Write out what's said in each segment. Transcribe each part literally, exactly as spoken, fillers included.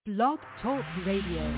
Blog Talk Radio.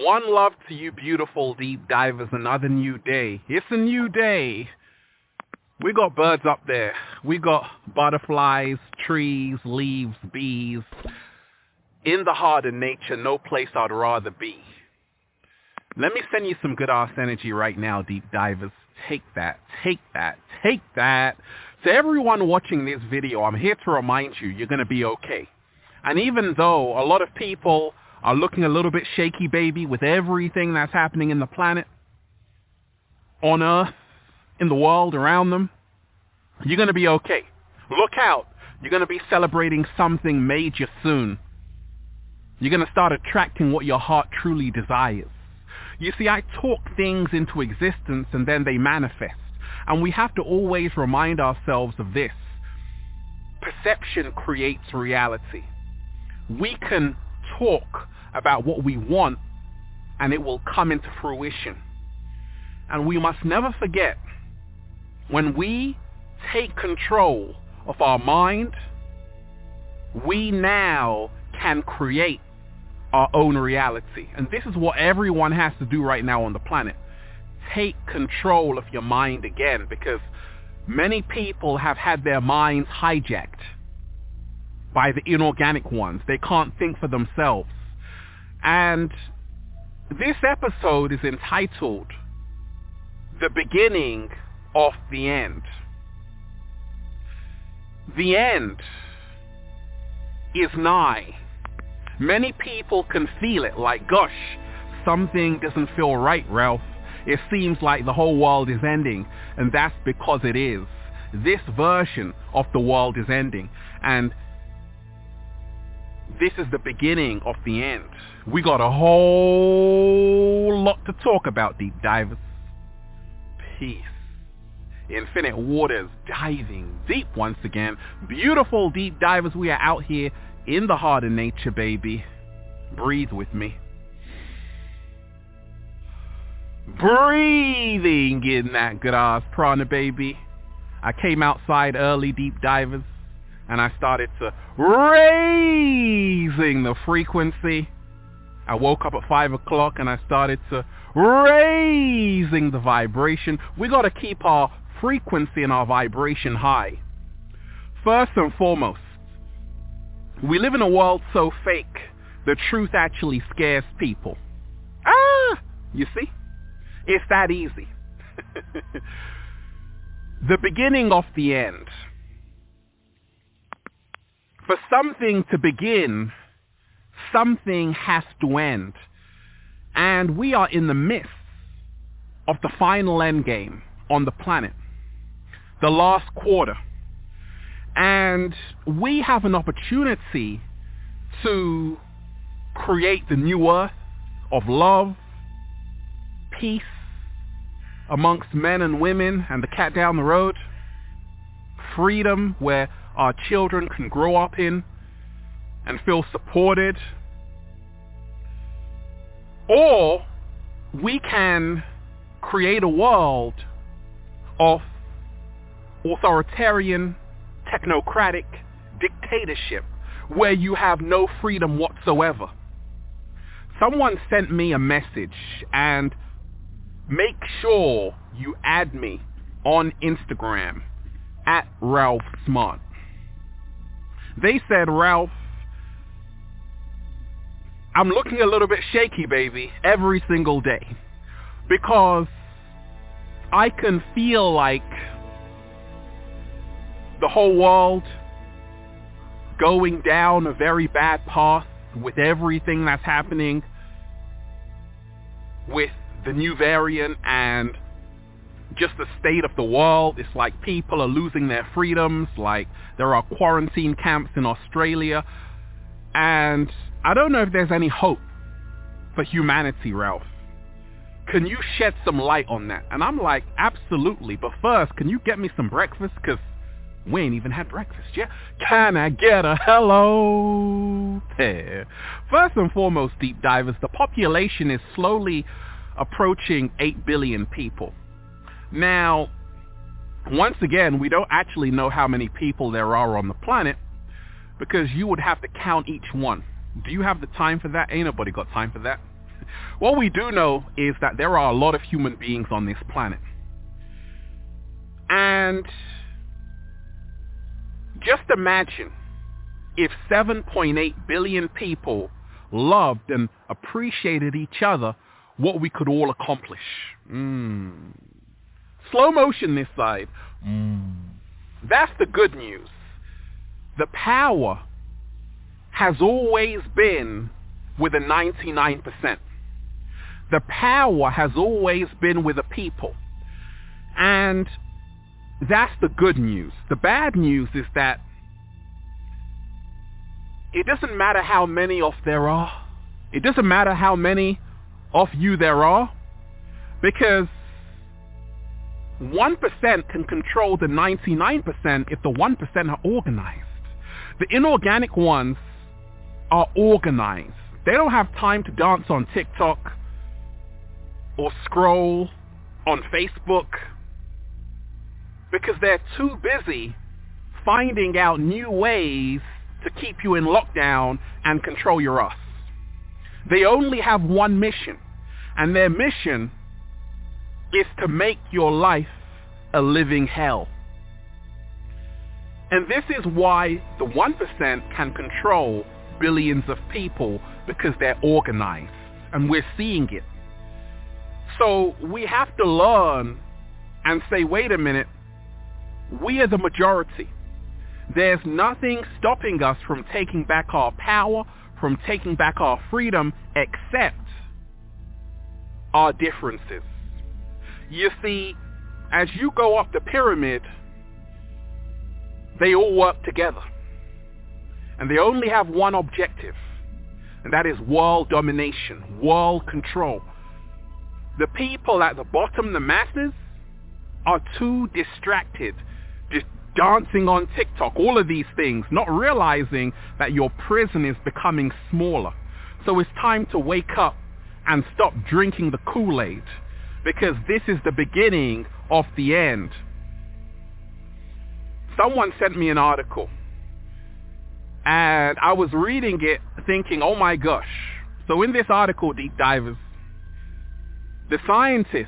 One love to you beautiful deep divers, another new day. It's a new day. We got birds up there. We got butterflies, trees, leaves, bees. In the heart of nature, no place I'd rather be. Let me send you some good ass energy right now, deep divers. Take that, take that, take that. To everyone watching this video, I'm here to remind you, you're going to be okay. And even though a lot of people are looking a little bit shaky, baby, with everything that's happening in the planet, on Earth, in the world, around them, you're going to be okay. Look out. You're going to be celebrating something major soon. You're going to start attracting what your heart truly desires. You see, I talk things into existence and then they manifest. And we have to always remind ourselves of this. Perception creates reality. We can talk about what we want and it will come into fruition. And we must never forget, when we take control of our mind, we now can create our own reality. And this is what everyone has to do right now on the planet. Take control of your mind again, because many people have had their minds hijacked by the inorganic ones. They can't think for themselves. And this episode is entitled The Beginning of the End. The end is nigh. Many people can feel it, like, gosh, something doesn't feel right, Ralph. It seems like the whole world is ending, and that's because it is. This version of the world is ending, and this is the beginning of the end. We got a whole lot to talk about, deep divers. Peace. Infinite waters, diving deep once again. Beautiful deep divers, we are out here in the heart of nature, baby. Breathe with me. Breathing in that good ass prana, baby. I came outside early, deep divers, and I started to raising the frequency. I woke up at five o'clock and I started to raising the vibration. We got to keep our frequency and our vibration high. First and foremost, we live in a world so fake, the truth actually scares people. Ah, you see? It's that easy. The beginning of the end. For something to begin, something has to end. And we are in the midst of the final end game on the planet. The last quarter. And we have an opportunity to create the new earth of love, peace amongst men and women and the cat down the road, freedom where our children can grow up in and feel supported. Or we can create a world of authoritarian, technocratic dictatorship where you have no freedom whatsoever. Someone sent me a message, and make sure you add me on Instagram at Ralph Smart. They said, Ralph, I'm looking a little bit shaky, baby, every single day, because I can feel like the whole world going down a very bad path with everything that's happening with the new variant and just the state of the world. It's like people are losing their freedoms, like there are quarantine camps in Australia, and I don't know if there's any hope for humanity, Ralph. Can you shed some light on that? And I'm like, absolutely, but first, can you get me some breakfast? Because we ain't even had breakfast yet. Can I get a hello there? First and foremost, deep divers, the population is slowly approaching eight billion people. Now, once again, we don't actually know how many people there are on the planet because you would have to count each one. Do you have the time for that? Ain't nobody got time for that. What we do know is that there are a lot of human beings on this planet. And just imagine if seven point eight billion people loved and appreciated each other, what we could all accomplish. Mm. Slow motion this side. Mm. That's the good news. The power has always been with the ninety-nine percent. The power has always been with the people. And that's the good news. The bad news is that it doesn't matter how many of there are. It doesn't matter how many of you there are, because one percent can control the ninety-nine percent if the one percent are organized. The inorganic ones are organized. They don't have time to dance on TikTok or scroll on Facebook because they're too busy finding out new ways to keep you in lockdown and control your us. They only have one mission, and their mission is to make your life a living hell. And this is why the one percent can control billions of people, because they're organized, and we're seeing it. So we have to learn and say, wait a minute, we are the majority. There's nothing stopping us from taking back our power, from taking back our freedom, except our differences. You see, as you go up the pyramid, they all work together. And they only have one objective, and that is world domination, world control. The people at the bottom, the masses, are too distracted, just dancing on TikTok, all of these things, not realizing that your prison is becoming smaller. So it's time to wake up and stop drinking the Kool-Aid, because this is the beginning of the end. Someone sent me an article, and I was reading it thinking, oh my gosh. So in this article, Deep Divers, the scientists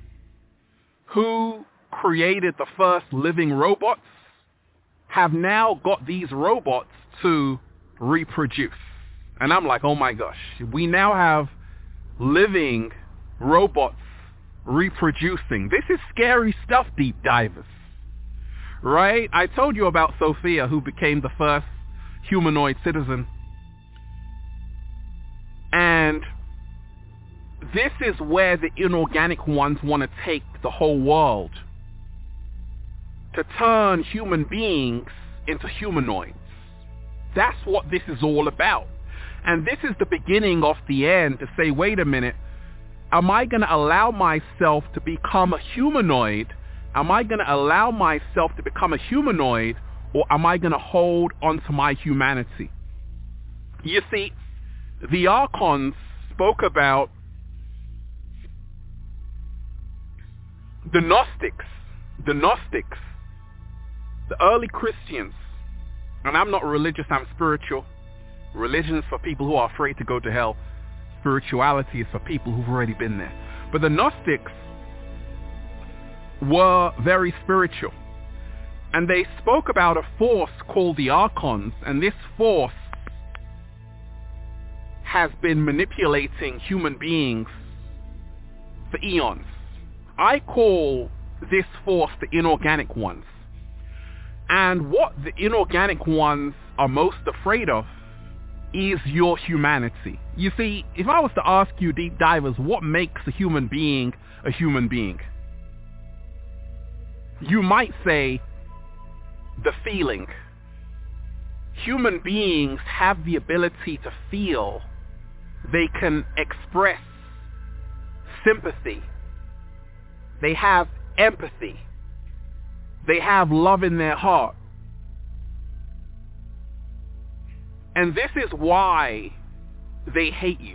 who created the first living robots have now got these robots to reproduce. And I'm like, oh my gosh, we now have living robots reproducing. This is scary stuff, Deep Divers. Right? I told you about Sophia, who became the first humanoid citizen. And this is where the inorganic ones want to take the whole world, to turn human beings into humanoids. That's what this is all about. And this is the beginning of the end, to say, wait a minute, am I going to allow myself to become a humanoid? Am I going to allow myself to become a humanoid, or am I going to hold onto my humanity? You see, the Archons spoke about the Gnostics, the Gnostics, the early Christians. And I'm not religious, I'm spiritual. Religion is for people who are afraid to go to hell. Spirituality is for people who've already been there. But the Gnostics were very spiritual. And they spoke about a force called the Archons, and this force has been manipulating human beings for eons. I call this force the inorganic ones. And what the inorganic ones are most afraid of is your humanity. You see, if I was to ask you, Deep Divers, what makes a human being a human being? You might say the feeling. Human beings have the ability to feel. They can express sympathy. They have empathy. They have love in their heart. And this is why they hate you.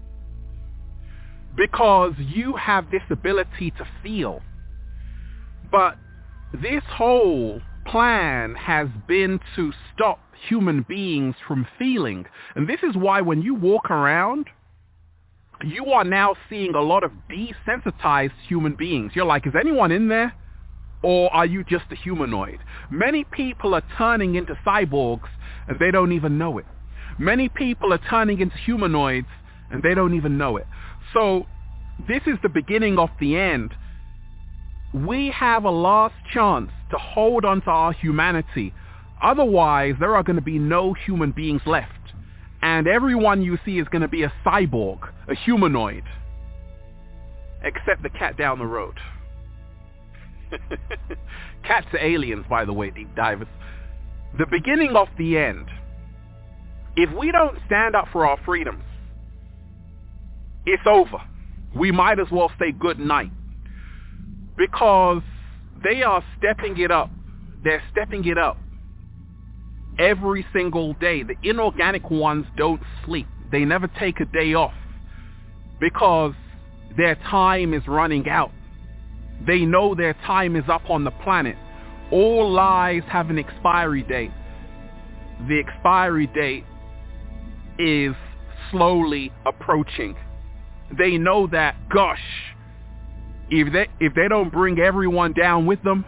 Because you have this ability to feel. But this whole plan has been to stop human beings from feeling. And this is why when you walk around you are now seeing a lot of desensitized human beings. You're like, is anyone in there? Or are you just a humanoid? Many people are turning into cyborgs and they don't even know it. Many people are turning into humanoids and they don't even know it. So this is the beginning of the end. We have a last chance to hold on to our humanity. Otherwise, there are going to be no human beings left. And everyone you see is going to be a cyborg, a humanoid. Except the cat down the road. Cats are aliens, by the way, deep divers. The beginning of the end. If we don't stand up for our freedoms, it's over. We might as well say good night. Because they are stepping it up. They're stepping it up every single day. The inorganic ones don't sleep. They never take a day off because their time is running out. They know their time is up on the planet. All lives have an expiry date. The expiry date is slowly approaching. They know that, gosh, if they, if they don't bring everyone down with them,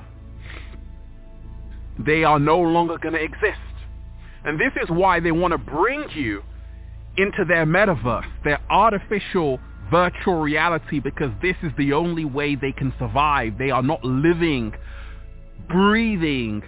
they are no longer going to exist. And this is why they want to bring you into their metaverse, their artificial virtual reality, because this is the only way they can survive. They are not living, breathing.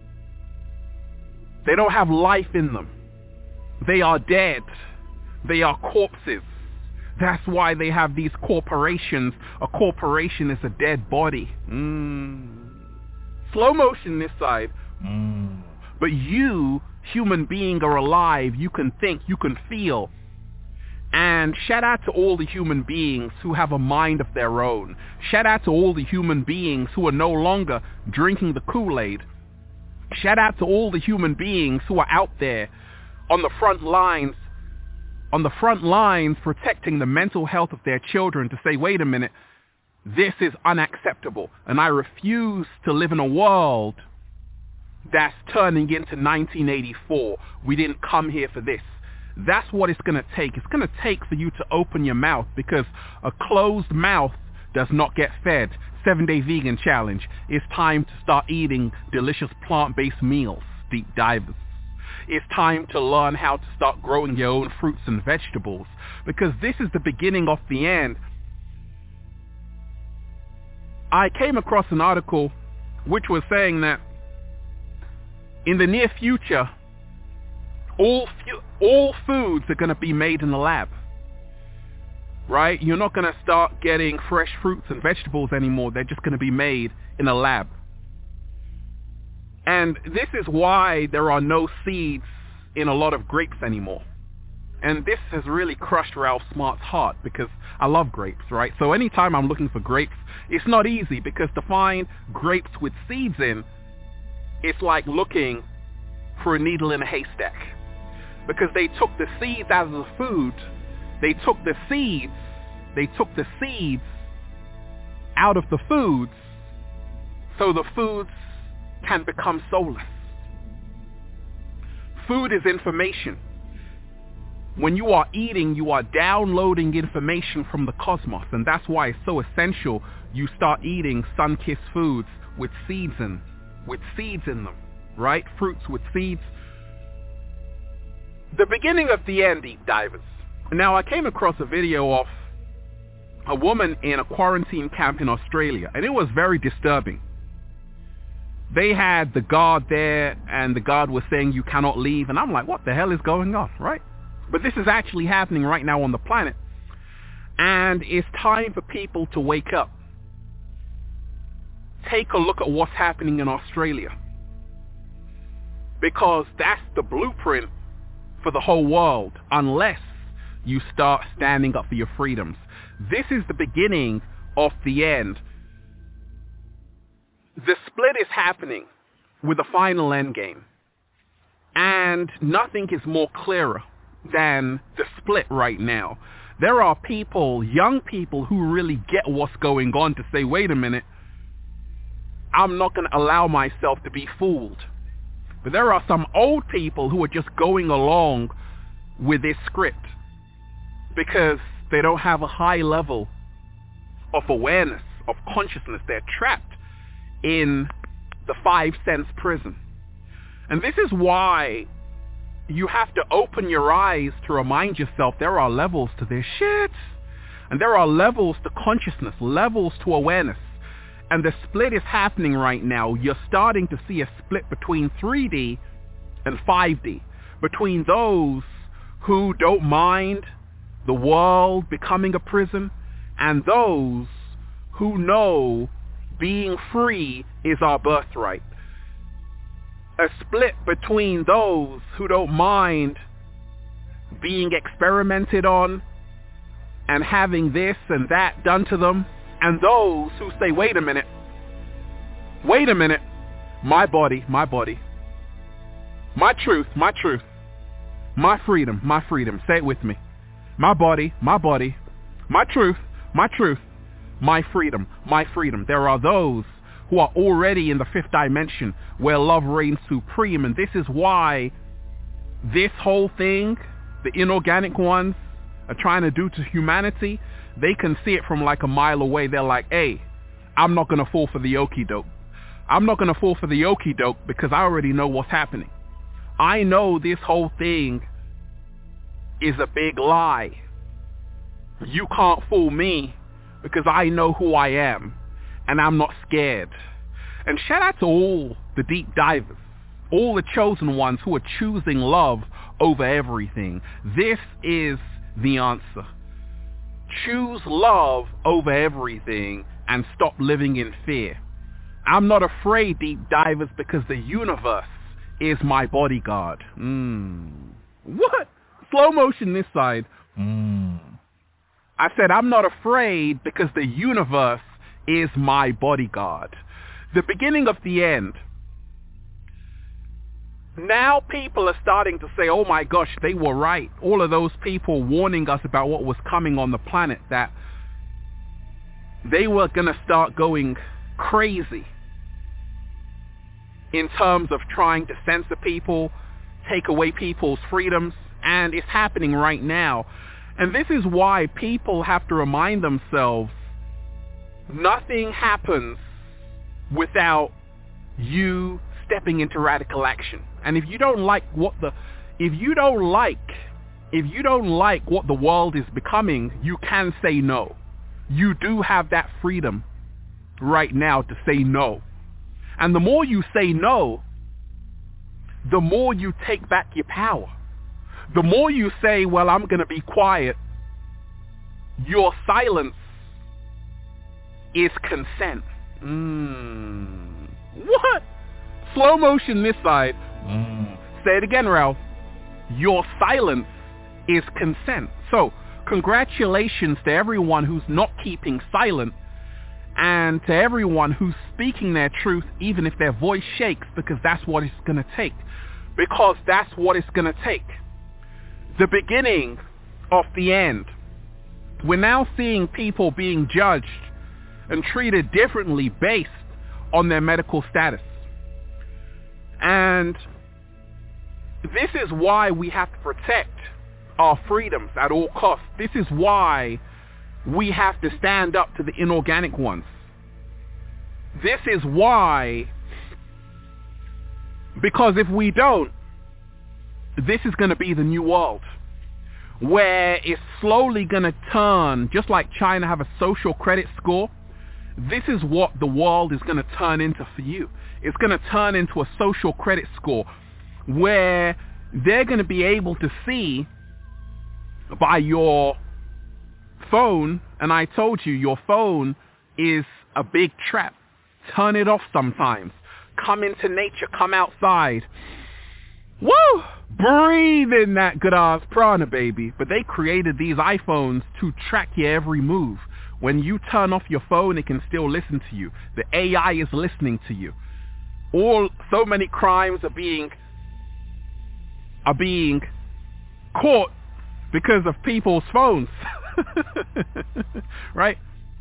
They don't have life in them. They are dead. They are corpses. That's why they have these corporations. A corporation is a dead body. Mm. Slow motion this side. Mm. But you, human being, are alive. You can think. You can feel. And shout out to all the human beings who have a mind of their own. Shout out to all the human beings who are no longer drinking the Kool-Aid. Shout out to all the human beings who are out there on the front lines, on the front lines protecting the mental health of their children, to say, wait a minute, this is unacceptable. And I refuse to live in a world that's turning into nineteen eighty-four. We didn't come here for this. That's what it's going to take. It's going to take for you to open your mouth, because a closed mouth does not get fed. Seven-day vegan challenge. It's time to start eating delicious plant-based meals, deep divers. It's time to learn how to start growing your own fruits and vegetables, because this is the beginning of the end. I came across an article which was saying that in the near future, all fu- all foods are going to be made in the lab, right? You're not going to start getting fresh fruits and vegetables anymore. They're just going to be made in a lab. And this is why there are no seeds in a lot of grapes anymore. And this has really crushed Ralph Smart's heart, because I love grapes, right? So anytime I'm looking for grapes, it's not easy, because to find grapes with seeds in, it's like looking for a needle in a haystack. Because they took the seeds out of the food, they took the seeds, they took the seeds out of the foods, so the foods can become soulless. Food is information. When you are eating, you are downloading information from the cosmos, and that's why it's so essential you start eating sun-kissed foods with seeds in, with seeds in them, right? Fruits with seeds. The beginning of the end, deep divers. Now, I came across a video of a woman in a quarantine camp in Australia, and it was very disturbing. They had the guard there, and the guard was saying you cannot leave, and I'm like, what the hell is going on, right? But this is actually happening right now on the planet, and it's time for people to wake up. Take a look at what's happening in Australia, because that's the blueprint for the whole world, unless you start standing up for your freedoms. This is the beginning of the end. The split is happening with the final endgame, and nothing is more clearer than the split right now. There are people, young people, who really get what's going on, to say, wait a minute, I'm not going to allow myself to be fooled. But there are some old people who are just going along with this script, because They don't have a high level of awareness, of consciousness. They're trapped in the five sense prison. And this is why you have to open your eyes to remind yourself there are levels to this shit. And there are levels to consciousness, levels to awareness. And the split is happening right now. You're starting to see a split between three D and five D. Between those who don't mind the world becoming a prison and those who know being free is our birthright. A split between those who don't mind being experimented on and having this and that done to them, and those who say, wait a minute, wait a minute, my body, my body, my truth, my truth, my freedom, my freedom, say it with me, my body, my body, my truth, my truth, my freedom, my freedom. There are those who are already in the fifth dimension where love reigns supreme, and this is why this whole thing, the inorganic ones, are trying to do to humanity. They can see it from like a mile away. They're like, hey, I'm not going to fall for the okie doke. I'm not going to fall for the okie doke because I already know what's happening. I know this whole thing is a big lie. You can't fool me because I know who I am and I'm not scared. And shout out to all the deep divers, all the chosen ones who are choosing love over everything. This is the answer. Choose love over everything and stop living in fear. I'm not afraid, deep divers, because the universe is my bodyguard. Mm. What? Slow motion this side. Mm. I said I'm not afraid because the universe is my bodyguard. The beginning of the end. Now people are starting to say, oh my gosh, they were right. All of those people warning us about what was coming on the planet, that they were going to start going crazy in terms of trying to censor people, take away people's freedoms, and it's happening right now. And this is why people have to remind themselves, nothing happens without you stepping into radical action. And if you don't like what the, if you don't like, if you don't like what the world is becoming, you can say no. You do have that freedom right now to say no. And the more you say no, the more you take back your power. The more you say, well, I'm going to be quiet, your silence is consent. Mm. What? Slow motion this side. Mm. Say it again, Ralph. Your silence is consent. So, congratulations to everyone who's not keeping silent, and to everyone who's speaking their truth, even if their voice shakes, because that's what it's going to take. Because that's what it's going to take. The beginning of the end. We're now seeing people being judged and treated differently based on their medical status. And this is why we have to protect our freedoms at all costs. This is why we have to stand up to the inorganic ones. This is why, because if we don't, this is going to be the new world, where it's slowly going to turn, just like China have a social credit score. This is what the world is going to turn into for you. It's going to turn into a social credit score where they're going to be able to see by your phone, and I told you, your phone is a big trap. Turn it off sometimes. Come into nature. Come outside. Woo! Breathe in that good ass prana, baby. But they created these iPhones to track your every move. When you turn off your phone, it can still listen to you. The A I is listening to you. All so many crimes are being are being caught because of people's phones. Right?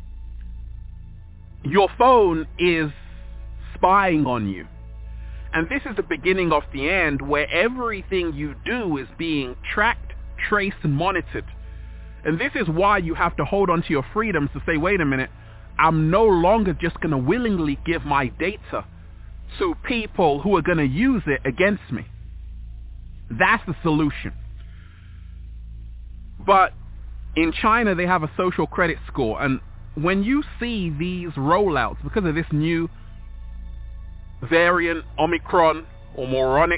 Your phone is spying on you. And this is the beginning of the end, where everything you do is being tracked, traced, and monitored. And this is why you have to hold on to your freedoms to say, wait a minute, I'm no longer just going to willingly give my data to people who are going to use it against me. That's the solution. But in China, they have a social credit score. And when you see these rollouts, because of this new variant, Omicron or moronic,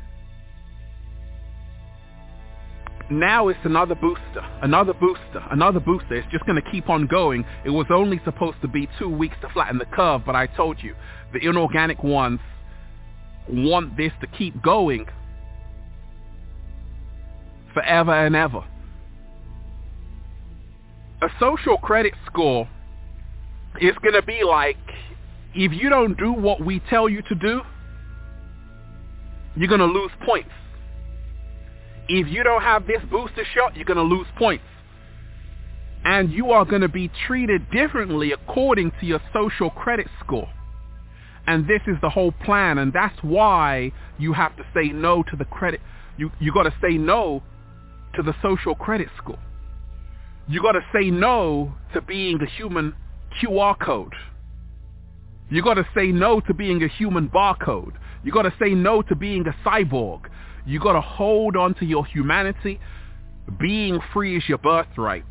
now it's another booster, another booster, another booster. It's just going to keep on going. It was only supposed to be two weeks to flatten the curve, but I told you, the inorganic ones want this to keep going forever and ever. A social credit score is going to be like, if you don't do what we tell you to do, you're going to lose points. If you don't have this booster shot, you're going to lose points. And you are going to be treated differently according to your social credit score. And this is the whole plan. And that's why you have to say no to the credit. You you got to say no to the social credit score. You got to say no to being a human Q R code. You got to say no to being a human barcode. You got to say no to being a cyborg. You got to hold on to your humanity. Being free is your birthright.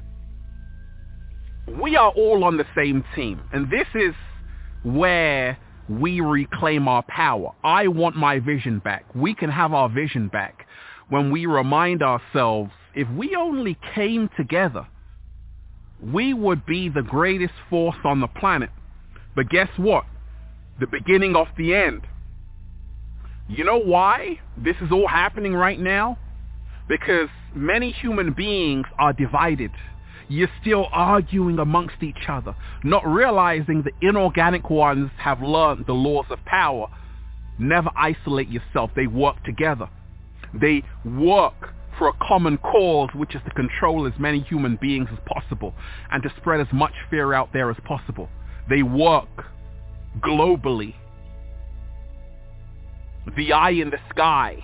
We are all on the same team. And this is where we reclaim our power. I want my vision back. We can have our vision back when we remind ourselves, if we only came together, we would be the greatest force on the planet. But guess what? The beginning of the end. You know why this is all happening right now? Because many human beings are divided. You're still arguing amongst each other, not realizing the inorganic ones have learned the laws of power. Never isolate yourself. They work together. They work for a common cause, which is to control as many human beings as possible and to spread as much fear out there as possible. They work globally. The eye in the sky.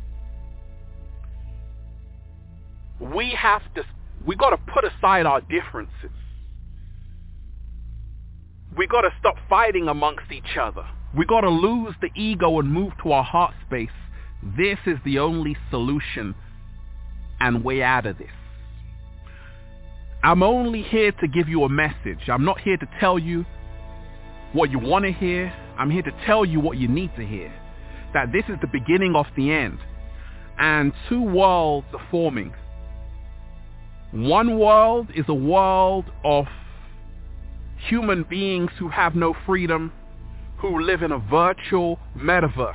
We have to, we got to put aside our differences. We got to stop fighting amongst each other. We got to lose the ego and move to our heart space. This is the only solution and way out of this. I'm only here to give you a message. I'm not here to tell you what you want to hear. I'm here to tell you what you need to hear. That this is the beginning of the end. And two worlds are forming. One world is a world of human beings who have no freedom, who live in a virtual metaverse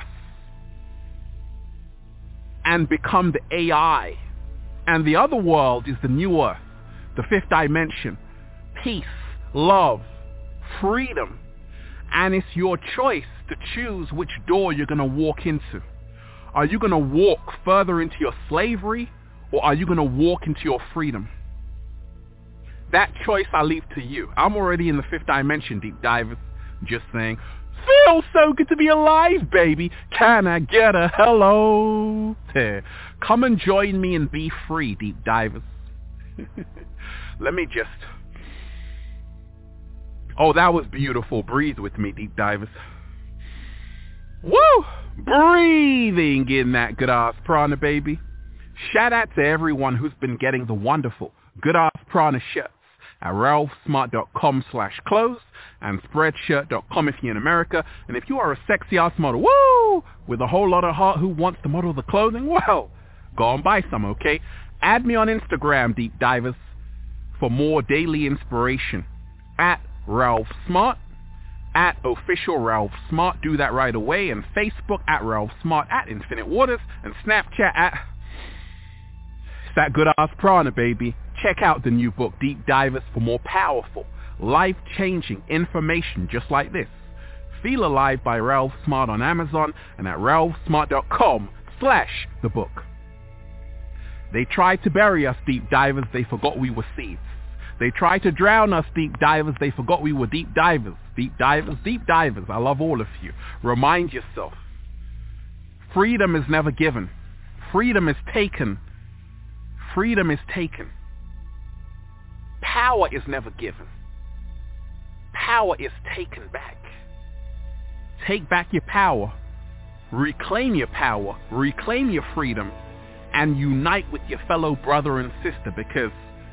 and become the A I. And the other world is the new earth, the fifth dimension, peace, love, freedom. And it's your choice to choose which door you're going to walk into. Are you going to walk further into your slavery, or are you going to walk into your freedom? That choice I leave to you. I'm already in the fifth dimension, deep divers. Just saying, feels so good to be alive, baby. Can I get a hello? Come and join me and be free, deep divers. Let me just... Oh, that was beautiful. Breathe with me, deep divers. Woo! Breathing in that good-ass prana, baby. Shout out to everyone who's been getting the wonderful good-ass prana shirts at ralphsmart.com slash clothes and spreadshirt dot com if you're in America. And if you are a sexy-ass model, woo, with a whole lot of heart who wants to model the clothing, well, go and buy some, okay? Add me on Instagram, deep divers, for more daily inspiration at Ralph Smart, at official Ralph Smart. Do that right away. And Facebook at Ralph Smart, at Infinite Waters, and Snapchat at It's that good ass prana, baby. Check out the new book, Deep Divers, for more powerful, life-changing information just like this. Feel Alive by Ralph Smart on Amazon and at ralphsmart.com slash the book. They tried to bury us, deep divers. They forgot we were seeds. They tried to drown us, deep divers. They forgot we were deep divers. Deep divers, deep divers. I love all of you. Remind yourself. Freedom is never given. Freedom is taken. Freedom is taken. Power is never given. Power is taken back. Take back your power. Reclaim your power. Reclaim your freedom. And unite with your fellow brother and sister, because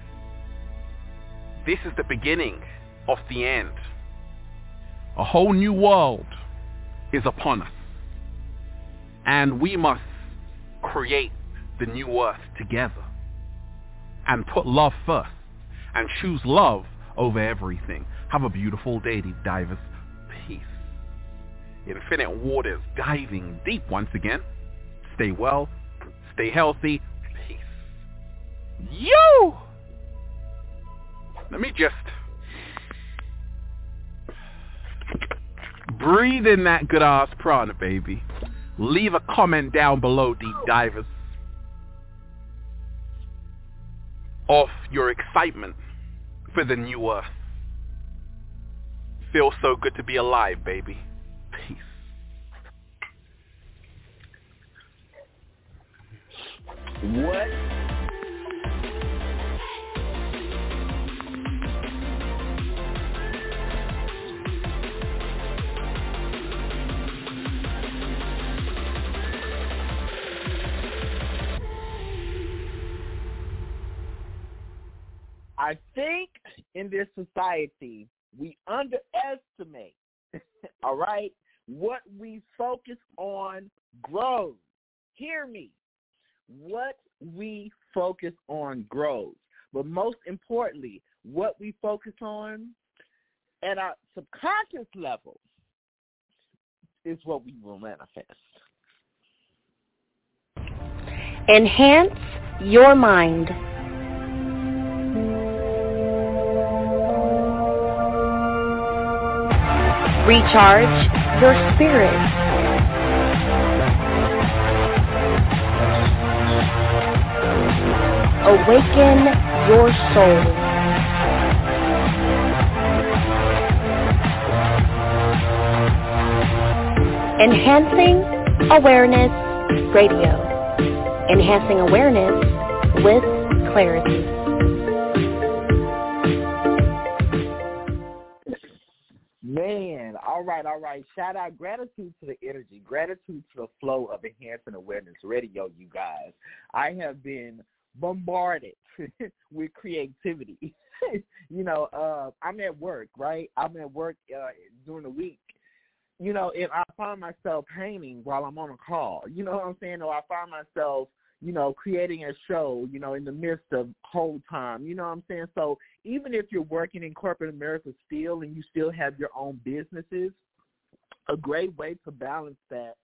this is the beginning of the end. A whole new world is upon us. And we must create the new earth together and put love first and choose love over everything. Have a beautiful day, deep divers. Peace. Infinite waters diving deep once again. Stay well. Stay healthy. Peace. You! Let me just breathe in that good ass prana, baby. Leave a comment down below, deep divers, of your excitement for the new earth. Feels so good to be alive, baby. Peace. What? I think in this society, we underestimate, all right, what we focus on grows. Hear me. What we focus on grows. But most importantly, what we focus on at our subconscious level is what we will manifest. Enhance your mind. Recharge your spirit. Awaken your soul. Enhancing Awareness Radio. Enhancing awareness with clarity. Man, all right, all right. Shout out, gratitude to the energy, gratitude to the flow of Enhancing Awareness Radio, you guys. I have been bombarded with creativity. you know, uh, I'm at work, right? I'm at work uh, during the week. You know, if I find myself painting while I'm on a call, you know what I'm saying? Or I find myself, you know, creating a show, you know, in the midst of whole time, you know what I'm saying? So even if you're working in corporate America still and you still have your own businesses, a great way to balance that,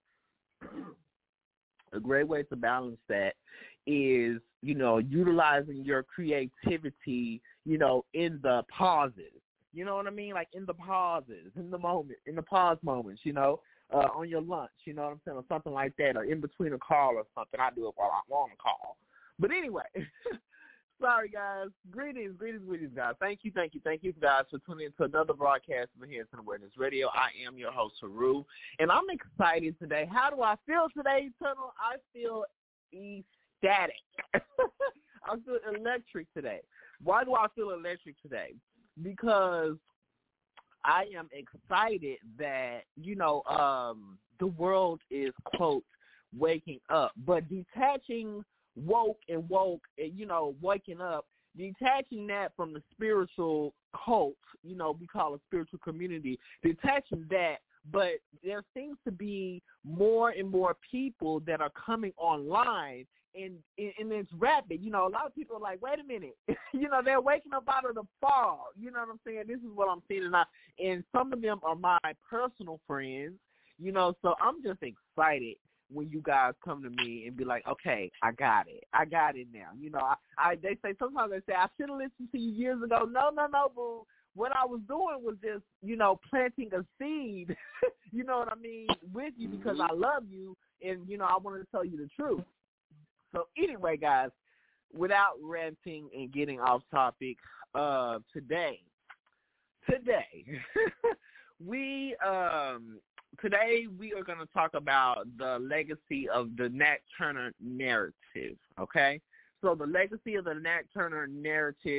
a great way to balance that is, you know, utilizing your creativity, you know, in the pauses. You know what I mean? Like in the pauses, in the moment, in the pause moments, you know, uh, on your lunch, you know what I'm saying, or something like that, or in between a call or something. I do it while I'm on a call. But anyway, sorry, guys. Greetings, greetings, greetings, guys. Thank you, thank you, thank you, guys, for tuning in to another broadcast of Enhancing Awareness Radio. I am your host, Haru, and I'm excited today. How do I feel today, Eternal? I feel ecstatic. I feel electric today. Why do I feel electric today? Because I am excited that, you know, um, the world is, quote, waking up. But detaching woke and woke, and, you know, waking up, detaching that from the spiritual cult, you know, we call it spiritual community, detaching that, but there seems to be more and more people that are coming online. And, and it's rapid. You know, a lot of people are like, wait a minute. you know, they're waking up out of the fog. You know what I'm saying? This is what I'm seeing. And, I, and some of them are my personal friends, you know, so I'm just excited when you guys come to me and be like, okay, I got it. I got it now. You know, I, I they say, sometimes they say, I should have listened to you years ago. No, no, no, boo. What I was doing was just, you know, planting a seed, you know what I mean, with you because I love you and, you know, I wanted to tell you the truth. So anyway, guys, without ranting and getting off topic, uh, today, today, we um, today we are going to talk about the legacy of the Nat Turner narrative. Okay, so the legacy of the Nat Turner narrative.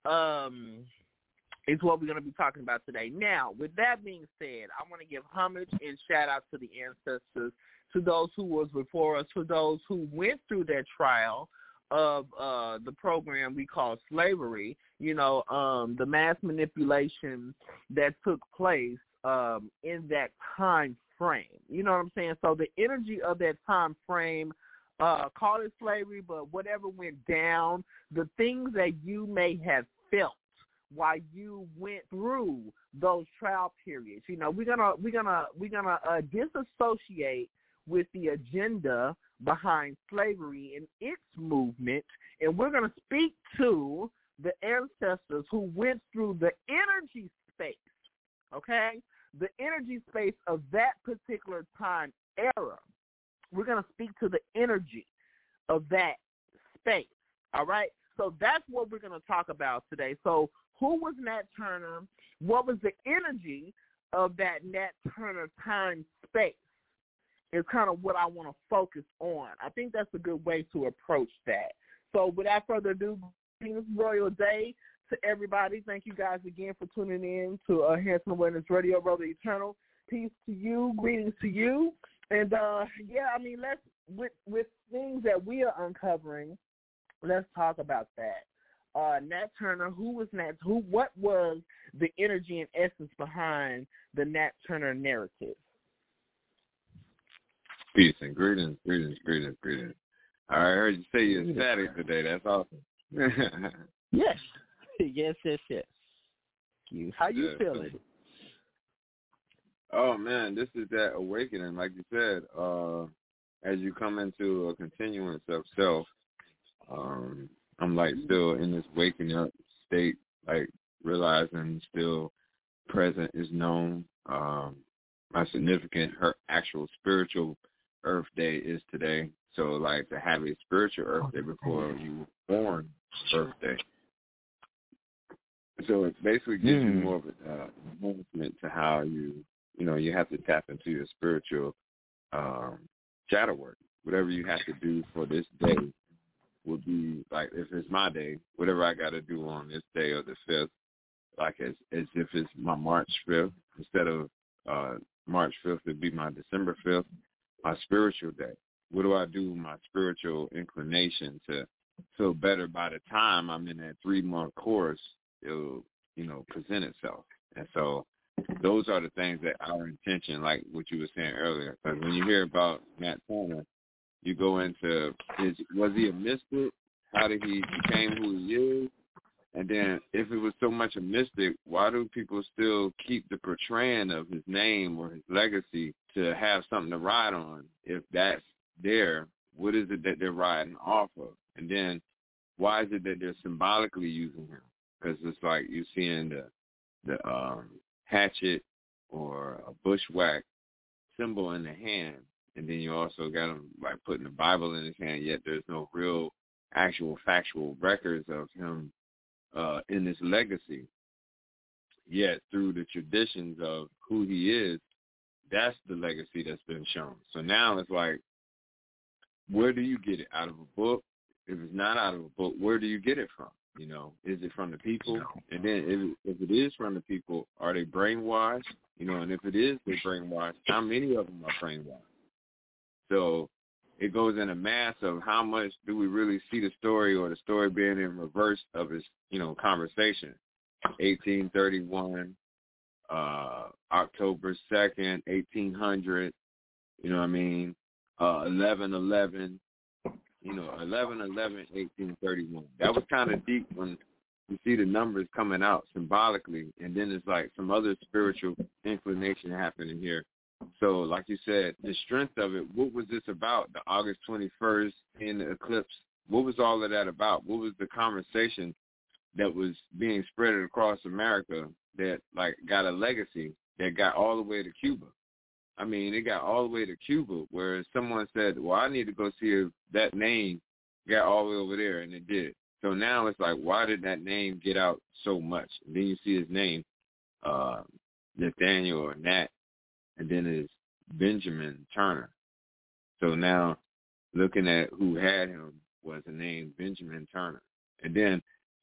um, is what we're going to be talking about today. Now, with that being said, I want to give homage and shout out to the ancestors, to those who was before us, to those who went through that trial of uh, the program we call slavery, you know, um, the mass manipulation that took place um, in that time frame. You know what I'm saying? So the energy of that time frame, uh, call it slavery, but whatever went down, the things that you may have felt while you went through those trial periods, you know, we're gonna we're gonna we're gonna uh, disassociate with the agenda behind slavery and its movement, and we're going to speak to the ancestors who went through the energy space, okay, the energy space of that particular time era. We're going to speak to the energy of that space, all right? So that's what we're going to talk about today. So who was Nat Turner? What was the energy of that Nat Turner time space? Is kind of what I want to focus on. I think that's a good way to approach that. So without further ado, Royal Day to everybody. Thank you guys again for tuning in to uh, Handsome Awareness Radio, Brother Eternal. Peace to you, greetings to you. And, uh, yeah, I mean, let's, with, with things that we are uncovering, let's talk about that. Uh, Nat Turner, who was Nat, who, what was the energy and essence behind the Nat Turner narrative? Peace and greetings, greetings, greetings, greetings. I heard you say you're ecstatic today. That's awesome. Yes, yes, yes, yes. You, how you yeah. feeling? Oh man, this is that awakening, like you said. Uh, as you come into a continuance of self, um, I'm like still in this waking up state, like realizing still present is known. Um, my significant, her actual spiritual Earth Day is today. So, like, to have a spiritual Earth Day before you were born, Earth Day. So it basically gives mm. you more of a uh, movement to how you, you know, you have to tap into your spiritual um, shadow work. Whatever you have to do for this day would be, like, if it's my day, whatever I got to do on this day or the fifth, like as, as if it's my March fifth, instead of uh, March fifth, it'd be my December fifth. My spiritual day. What do I do with my spiritual inclination to feel better by the time I'm in that three-month course, it'll, you know, present itself. And so those are the things that our intention, like what you were saying earlier. Because when you hear about Nat Turner, you go into, his, was he a mystic? How did he became who he is? And then if it was so much a mystic, why do people still keep the portraying of his name or his legacy to have something to ride on? If that's there, what is it that they're riding off of? And then why is it that they're symbolically using him? Because it's like you're seeing the, the um, hatchet or a bushwhack symbol in the hand, and then you also got him like putting the Bible in his hand, yet there's no real actual factual records of him Uh, in his legacy, yet through the traditions of who he is, that's the legacy that's been shown. So now it's like, where do you get it? Out of a book? If it's not out of a book, where do you get it from? You know, is it from the people? And then if, if it is from the people, are they brainwashed? You know, and if it is they're brainwashed, how many of them are brainwashed? So it goes in a mass of how much do we really see the story, or the story being in reverse of his, you know, conversation. eighteen thirty-one, uh, October second, eighteen hundred, you know what I mean, uh, eleven eleven, you know, eleven eleven, eighteen thirty-one. That was kind of deep when you see the numbers coming out symbolically, and then it's like some other spiritual inclination happening here. So, like you said, the strength of it, what was this about? The August twenty-first in the eclipse, what was all of that about? What was the conversation that was being spread across America that, like, got a legacy that got all the way to Cuba? I mean, it got all the way to Cuba, where someone said, well, I need to go see if that name got all the way over there, and it did. So now it's like, why did that name get out so much? And then you see his name, uh, Nathaniel or Nat, and then it's Benjamin Turner. So now looking at who had him was the name Benjamin Turner. And then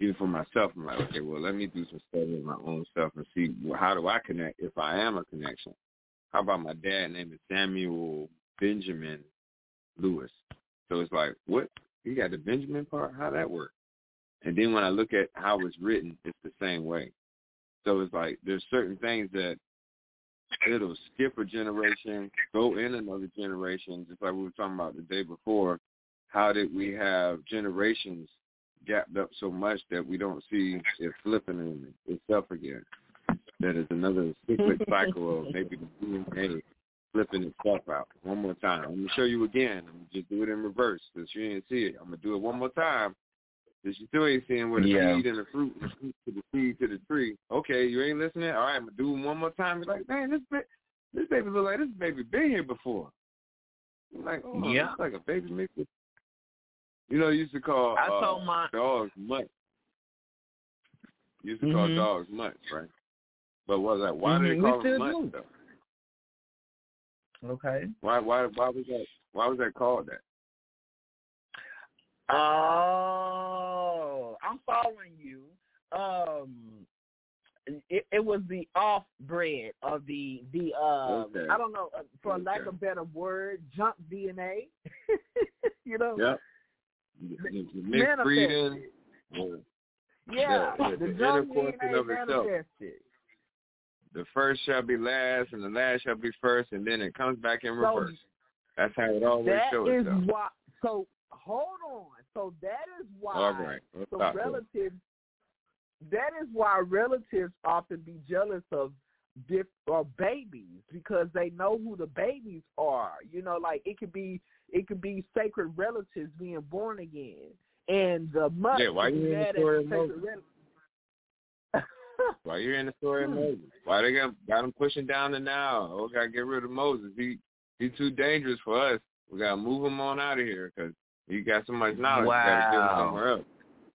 even for myself, I'm like, okay, well, let me do some study of my own self and see well, how do I connect if I am a connection. How about my dad named Samuel Benjamin Lewis? So it's like, what? You got the Benjamin part? How that work? And then when I look at how it's written, it's the same way. So it's like there's certain things that it'll skip a generation, go in another generation, just like we were talking about the day before. How did we have generations gapped up so much that we don't see it flipping in itself again? That is another cyclic cycle of maybe the D N A flipping itself out. One more time. I'm going to show you again. I'm going to just do it in reverse since you didn't see it. I'm going to do it one more time. Since you still ain't seeing where the yeah. seed and the fruit and the fruit to the seed to the tree. Okay, you ain't listening? All right, I'm going to do it one more time. You're like, man, this, ba- this baby look like this baby been here before. I'm like, oh, yeah. it's like a baby mixed with, you know, you used to call I uh, told my... dogs mutts. You used to mm-hmm. call dogs mutts, right? But what was that? Why mm-hmm. do they call we them mutts, do. though? Okay. Why, why, why was that? Why was that called that? Oh, I'm following you. Um, it, it was the off bred of the the uh, okay. I don't know, uh, for okay. lack of a better word, junk D N A. You know. Yep. The, the mixed breeding. Yeah, the, the, the, the junk inner D N A of itself. manifested. The first shall be last, and the last shall be first, and then it comes back in reverse. So that's how it always that shows is itself. why. So hold on. So that is why All right. the relatives. That is why relatives often be jealous of diff, or babies because they know who the babies are. You know, like it could be it could be sacred relatives being born again, and the mother. Yeah, why you in the story of Moses? Why you in the story of Moses? Why they got got him pushing down the Nile? Oh, we gotta get rid of Moses. He he's too dangerous for us. We gotta move him on out of here because he got so much knowledge. Wow. We gotta get him somewhere else.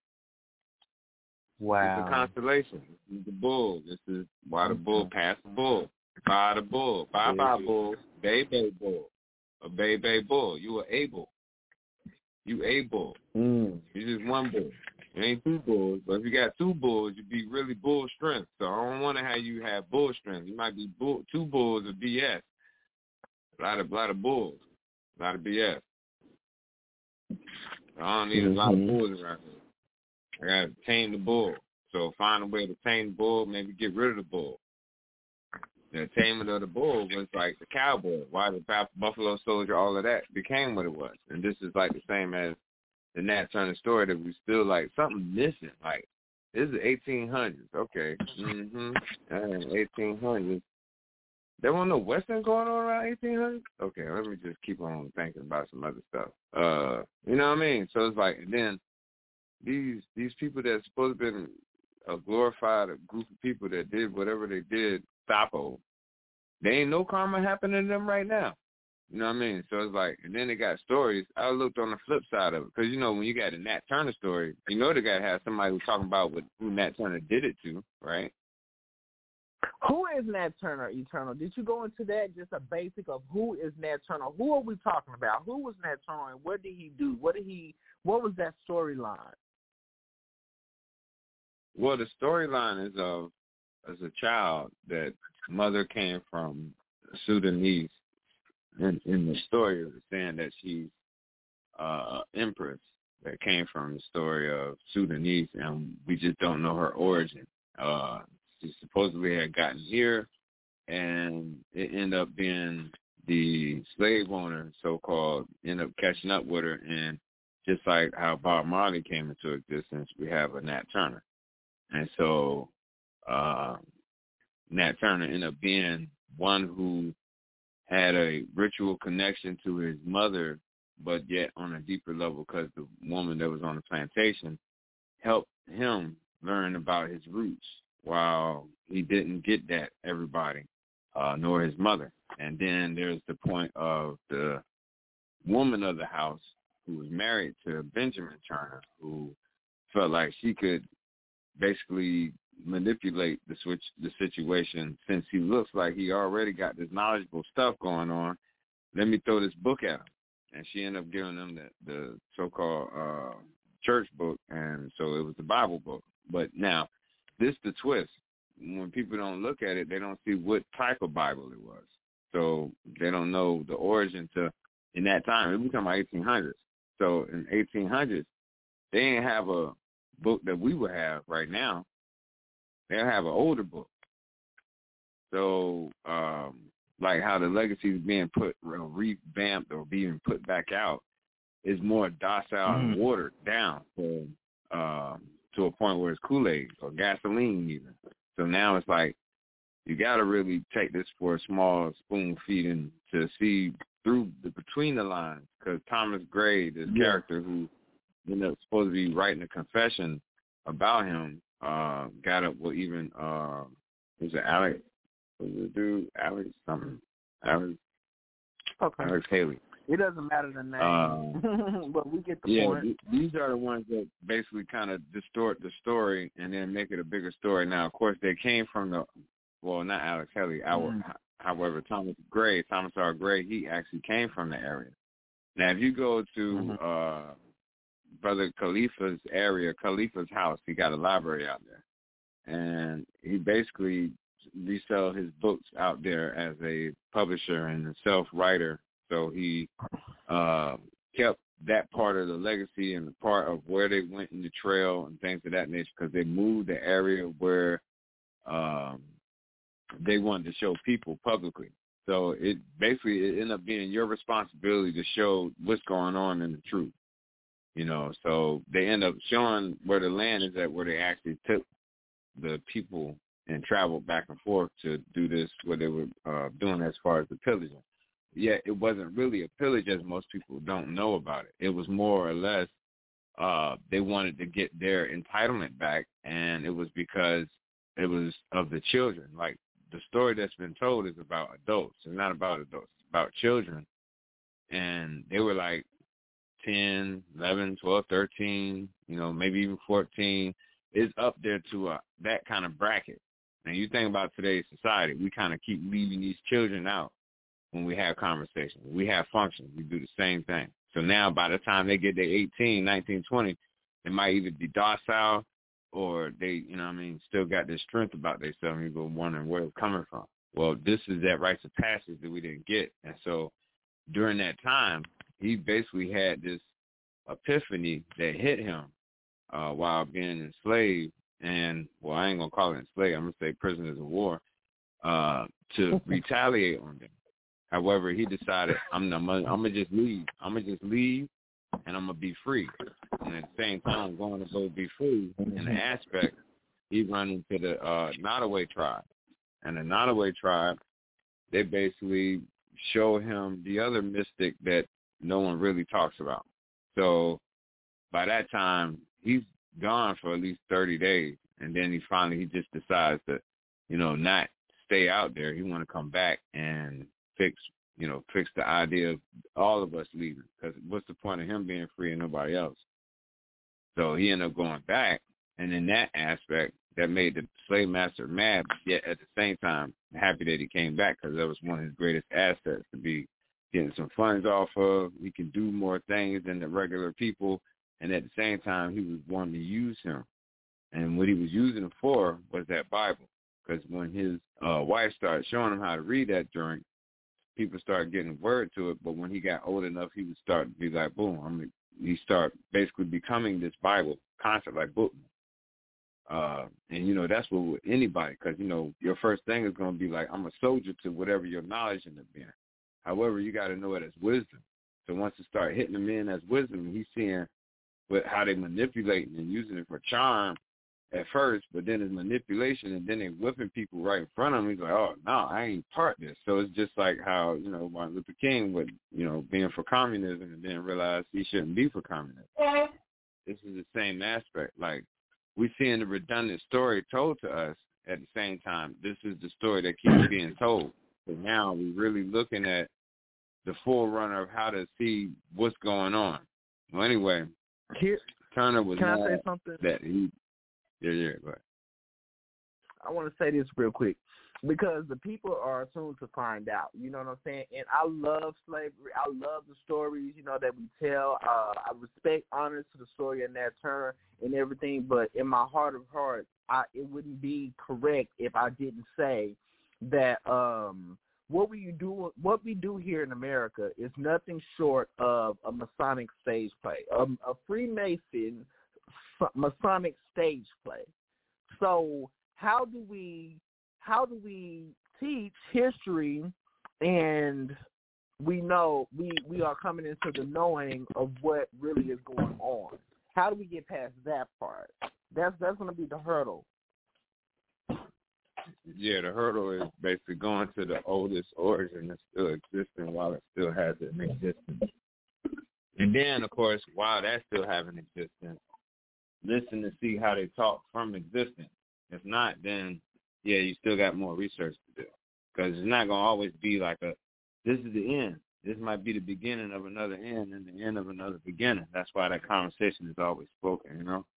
Wow. It's a constellation. This is the bull. This is why the bull passed the bull. By the bull. Bye bye bull. Bay bay bull. A bay bay bull. You are able. You able. Mm. You just one bull. You ain't two bulls, but if you got two bulls, you be really bull strength. So I don't want to have you have bull strength. You might be bull, two bulls of B S. A lot of, lot of bulls. A lot of B S. So I don't need mm-hmm. a lot of bulls around here. I got to tame the bull. So find a way to tame the bull, maybe get rid of the bull. The taming of the bull was like the cowboy. Why the Buffalo Soldier, all of that became what it was. And this is like the same as the Nat Turner story that we still like something missing. Like this is eighteen hundreds. Okay. Mm-hmm. Uh, eighteen hundreds. There wasn't no Western going on around eighteen hundred? Okay, let me just keep on thinking about some other stuff. Uh, you know what I mean? So it's like, and then these these people that's supposed to have been a glorified group of people that did whatever they did, Sapo, they ain't no karma happening to them right now. You know what I mean? So it's like, and then they got stories. I looked on the flip side of it because, you know, when you got a Nat Turner story, you know they got to have somebody who's talking about what, who Nat Turner did it to, right? Who is Nat Turner, Eternal? Did you go into that, just a basic of who is Nat Turner? Who are we talking about? Who was Nat Turner and what did he do? What did he? What was that storyline? Well, the storyline is of as a child that mother came from Sudanese. In, in the story, it was saying that she's uh, empress that came from the story of Sudanese, and we just don't know her origin. Uh, she supposedly had gotten here, and it ended up being the slave owner, so-called, ended up catching up with her, and just like how Bob Marley came into existence, we have a Nat Turner. And so uh, Nat Turner ended up being one who had a ritual connection to his mother, but yet on a deeper level because the woman that was on the plantation helped him learn about his roots while he didn't get that, everybody, uh, nor his mother. And then there's the point of the woman of the house who was married to Benjamin Turner, who felt like she could basically manipulate the switch the situation since he looks like he already got this knowledgeable stuff going on. Let me throw this book at him. And she ended up giving him the, the so-called uh, church book, and so it was the Bible book. But now, this the twist. When people don't look at it, they don't see what type of Bible it was. So they don't know the origin to, in that time, we're talking about eighteen hundreds. So in eighteen hundreds, they didn't have a book that we would have right now. They'll have an older book. So, um, like how the legacy is being put, revamped or being put back out, is more docile mm. and watered down to, um, to a point where it's Kool-Aid or gasoline even. So now it's like you got to really take this for a small spoon feeding to see through the, between the lines, because Thomas Gray, this yeah. character who ended up supposed to be writing a confession about him, uh, got up with even, uh, was it Alex? Was it dude? Alex something. Alex, okay. Alex Haley. It doesn't matter the name, uh, but we get the yeah, point. Th- these are the ones that basically kind of distort the story and then make it a bigger story. Now, of course, they came from the, well, not Alex Haley, our, mm. however, Thomas Gray, Thomas R. Gray, he actually came from the area. Now, if you go to mm-hmm. uh, Brother Khalifa's area, Khalifa's house, he got a library out there. And he basically resell his books out there as a publisher and a self-writer. So he uh, kept that part of the legacy and the part of where they went in the trail and things of that nature, because they moved the area where um, they wanted to show people publicly. So it basically it ended up being your responsibility to show what's going on in the truth. You know, so they end up showing where the land is at, where they actually took the people and traveled back and forth to do this, what they were uh, doing as far as the pillaging. Yet it wasn't really a pillage, as most people don't know about it. It was more or less uh, they wanted to get their entitlement back, and it was because it was of the children. Like, the story that's been told is about adults. It's not about adults. It's about children. And they were like ten, eleven, twelve, thirteen, you know, maybe even fourteen. It's up there to a, that kind of bracket. Now, you think about today's society, we kind of keep leaving these children out when we have conversations. We have functions. We do the same thing. So now by the time they get to eighteen, nineteen, twenty, they might either be docile or they, you know what I mean, still got their strength about themselves, and you go wondering where it's coming from. Well, this is that rites of passage that we didn't get. And so during that time, he basically had this epiphany that hit him uh, while being enslaved. And, well, I ain't going to call it enslaved. I'm going to say prisoners of war, uh, to retaliate on them. However, he decided, I'm I'm going to just leave. I'm going to just leave, and I'm going to be free. And at the same time, going to go be free in the aspect, he run into the uh, Nottoway tribe. And the Nottoway tribe, they basically show him the other mystic that no one really talks about. So by that time, he's gone for at least thirty days. And then he finally, he just decides to, you know, not stay out there. He want to come back and fix, you know, fix the idea of all of us leaving. Because what's the point of him being free and nobody else? So he ended up going back. And in that aspect, that made the slave master mad, but yet at the same time, happy that he came back, because that was one of his greatest assets, to be getting some funds off of. He can do more things than the regular people. And at the same time, he was wanting to use him. And what he was using him for was that Bible. Because when his uh, wife started showing him how to read that joint, people started getting word to it. But when he got old enough, he would start to be like, boom. I mean, he started basically becoming this Bible concept, like Bookman. Uh, and, you know, that's what with anybody, because, you know, your first thing is going to be like, I'm a soldier to whatever your knowledge ended up being. However, you got to know it as wisdom. So once you start hitting them in as wisdom, he's seeing what, how they manipulating and using it for charm at first, but then it's manipulation, and then they whipping people right in front of him. He's like, oh, no, I ain't part of this. So it's just like how, you know, Martin Luther King would, you know, being for communism and then realize he shouldn't be for communism. This is the same aspect. Like, we're seeing the redundant story told to us at the same time. This is the story that keeps being told. So now we're really looking at the forerunner of how to see what's going on. Well, anyway, Here, Turner was can I say something? That he, yeah, yeah, go ahead. I want to say this real quick. because the people are soon to find out. You know what I'm saying? And I love slavery. I love the stories, you know, that we tell. Uh, I respect, honor to the story and that turn and everything. But in my heart of hearts, I, it wouldn't be correct if I didn't say that um, what we do, what we do here in America is nothing short of a Masonic stage play, a, a Freemason Masonic stage play. So how do we how do we teach history, and we know we, we are coming into the knowing of what really is going on? How do we get past that part? That's that's going to be the hurdle. Yeah, the hurdle is basically going to the oldest origin that's still existing while it still has an existence. And then, of course, while that's still having existence, listen to see how they talk from existence. If not, then, yeah, you still got more research to do. Because it's not going to always be like a, this is the end. This might be the beginning of another end and the end of another beginning. That's why that conversation is always spoken, you know?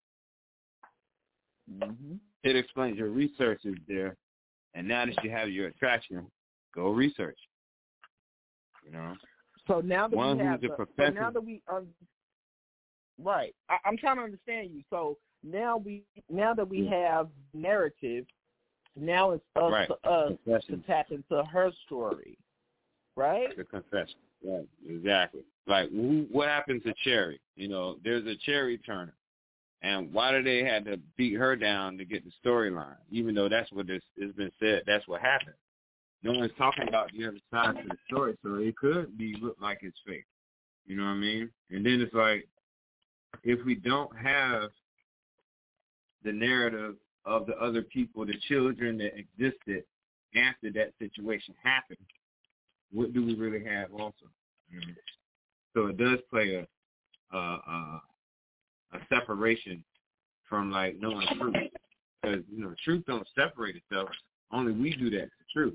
Mm-hmm. It explains your research is there, and now that you have your attraction, go research. You know? So now that One we have, who's a the, professor. so now that we, um, right, I, I'm trying to understand you. So now we, now that we have narrative, now it's up right. to us Confession. to tap into her story, right? The confession, right? Exactly. Like, who, what happened to Cherry? You know, there's a Cherry Turner, and why did they have to beat her down to get the storyline? Even though that's what this has been said, that's what happened. No one's talking about the other side to the story, so it could be look like it's fake. You know what I mean? And then it's like, if we don't have the narrative of the other people, the children that existed after that situation happened, what do we really have also? Mm-hmm. So it does play a, a, a, a separation from, like, knowing truth. Because, you know, truth don't separate itself. Only we do that to truth.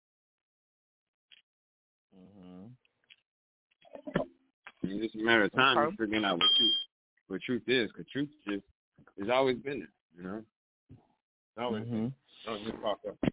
Mm-hmm. It's just a matter of time Okay. of figuring out what truth, what truth is, because truth just has always been there, you know? It's always Mm-hmm. been. Don't just pop up.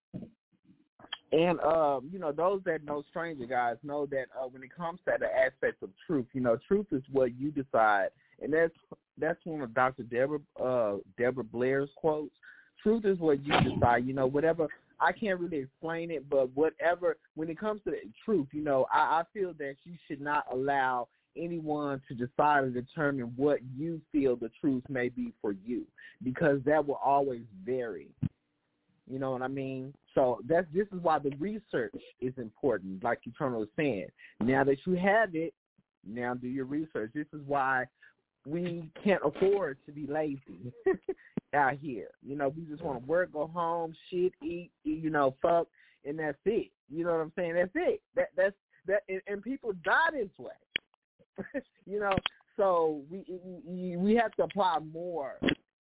And, um, you know, those that know Stranger guys know that uh, when it comes to the aspects of truth, you know, truth is what you decide. And that's that's one of Doctor Deborah, uh, Deborah Blair's quotes. Truth is what you decide. You know, whatever, I can't really explain it, but whatever, when it comes to the truth, you know, I, I feel that you should not allow anyone to decide or determine what you feel the truth may be for you, because that will always vary. You know what I mean? So that's this is why the research is important, like Eternal is saying. Now that you have it, now do your research. This is why we can't afford to be lazy out here. You know, we just want to work, go home, shit, eat, eat, you know, fuck, and that's it. You know what I'm saying? That's it. That that's that, and, and people die this way. You know, so we we have to apply more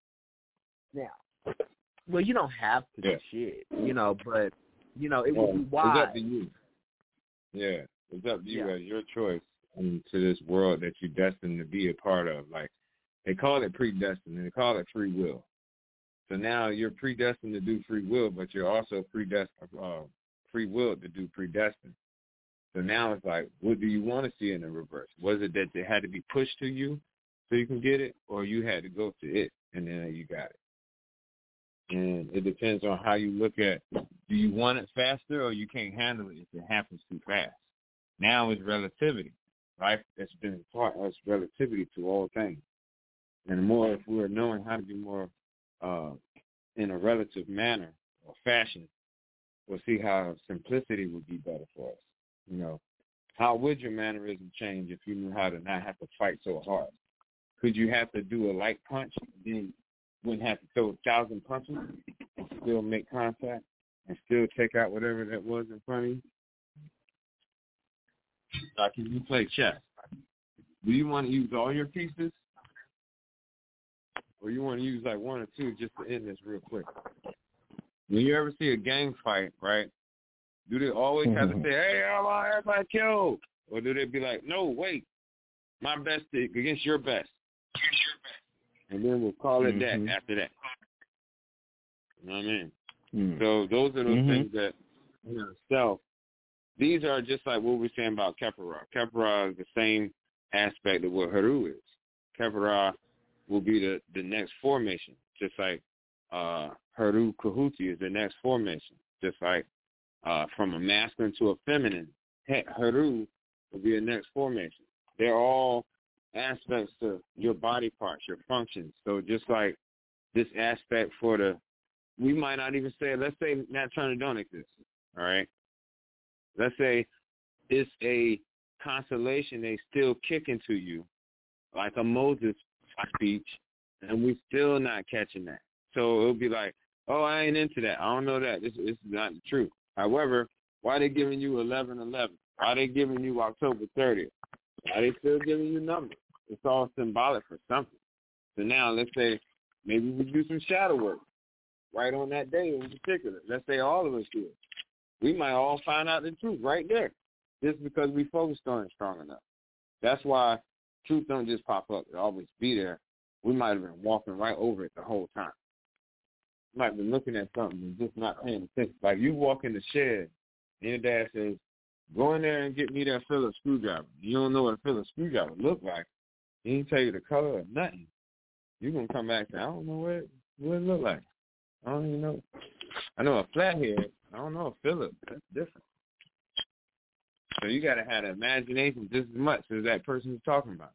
now. Well, you don't have to do yeah. shit, you know, but, you know, it well, would be wise. It's up to you. Yeah, it's up to you Yeah. as your choice into this world that you're destined to be a part of. Like, they call it predestined, and they call it free will. So now you're predestined to do free will, but you're also predestined, uh, free will to do predestined. So now it's like, what do you want to see in the reverse? Was it that it had to be pushed to you so you can get it, or you had to go to it, and then you got it? And it depends on how you look at, do you want it faster or you can't handle it if it happens too fast? Now it's relativity. Life that's been taught us relativity to all things. And the more if we're knowing how to be more uh, in a relative manner or fashion, we'll see how simplicity would be better for us. You know, how would your mannerism change if you knew how to not have to fight so hard? Could you have to do a light punch and then wouldn't have to throw a thousand punches and still make contact and still take out whatever that was in front of you? Like if you play chess, do you want to use all your pieces, or you want to use like one or two just to end this real quick? When you ever see a gang fight, right, do they always have to say, hey, everybody killed? Or do they be like, no, wait, my best against your best? And then we'll call it mm-hmm. that after that. You know what I mean? Mm. So those are those mm-hmm. things that, you know, self. These are just like what we're saying about Khepera. Khepera is the same aspect of what Heru is. Khepera will be the, the next formation, just like uh, Heru Kahuti is the next formation, just like uh, from a masculine to a feminine. Heru will be the next formation. They're all aspects to your body parts, your functions. So just like this aspect for the, we might not even say, let's say Nat Turner don't exist, all right? Let's say it's a constellation they still kick into you, like a Moses speech, and we still not catching that. So it'll be like, oh, I ain't into that. I don't know that. This, this is not the truth. However, why are they giving you eleven eleven? Why are they giving you October thirtieth? Why are they still giving you numbers? It's all symbolic for something. So now let's say maybe we do some shadow work right on that day in particular. Let's say all of us do it. We might all find out the truth right there just because we focused on it strong enough. That's why truth don't just pop up. It always be there. We might have been walking right over it the whole time. You might have been looking at something and just not paying attention. Like you walk in the shed and your dad says, go in there and get me that Phillips screwdriver. You don't know what a Phillips screwdriver look like. He didn't tell you the color or nothing. You're going to come back and say, I don't know what it, what it look like. I don't even know. I know a flathead. I don't know a Phillips. That's different. So you got to have the imagination just as much as that person is talking about.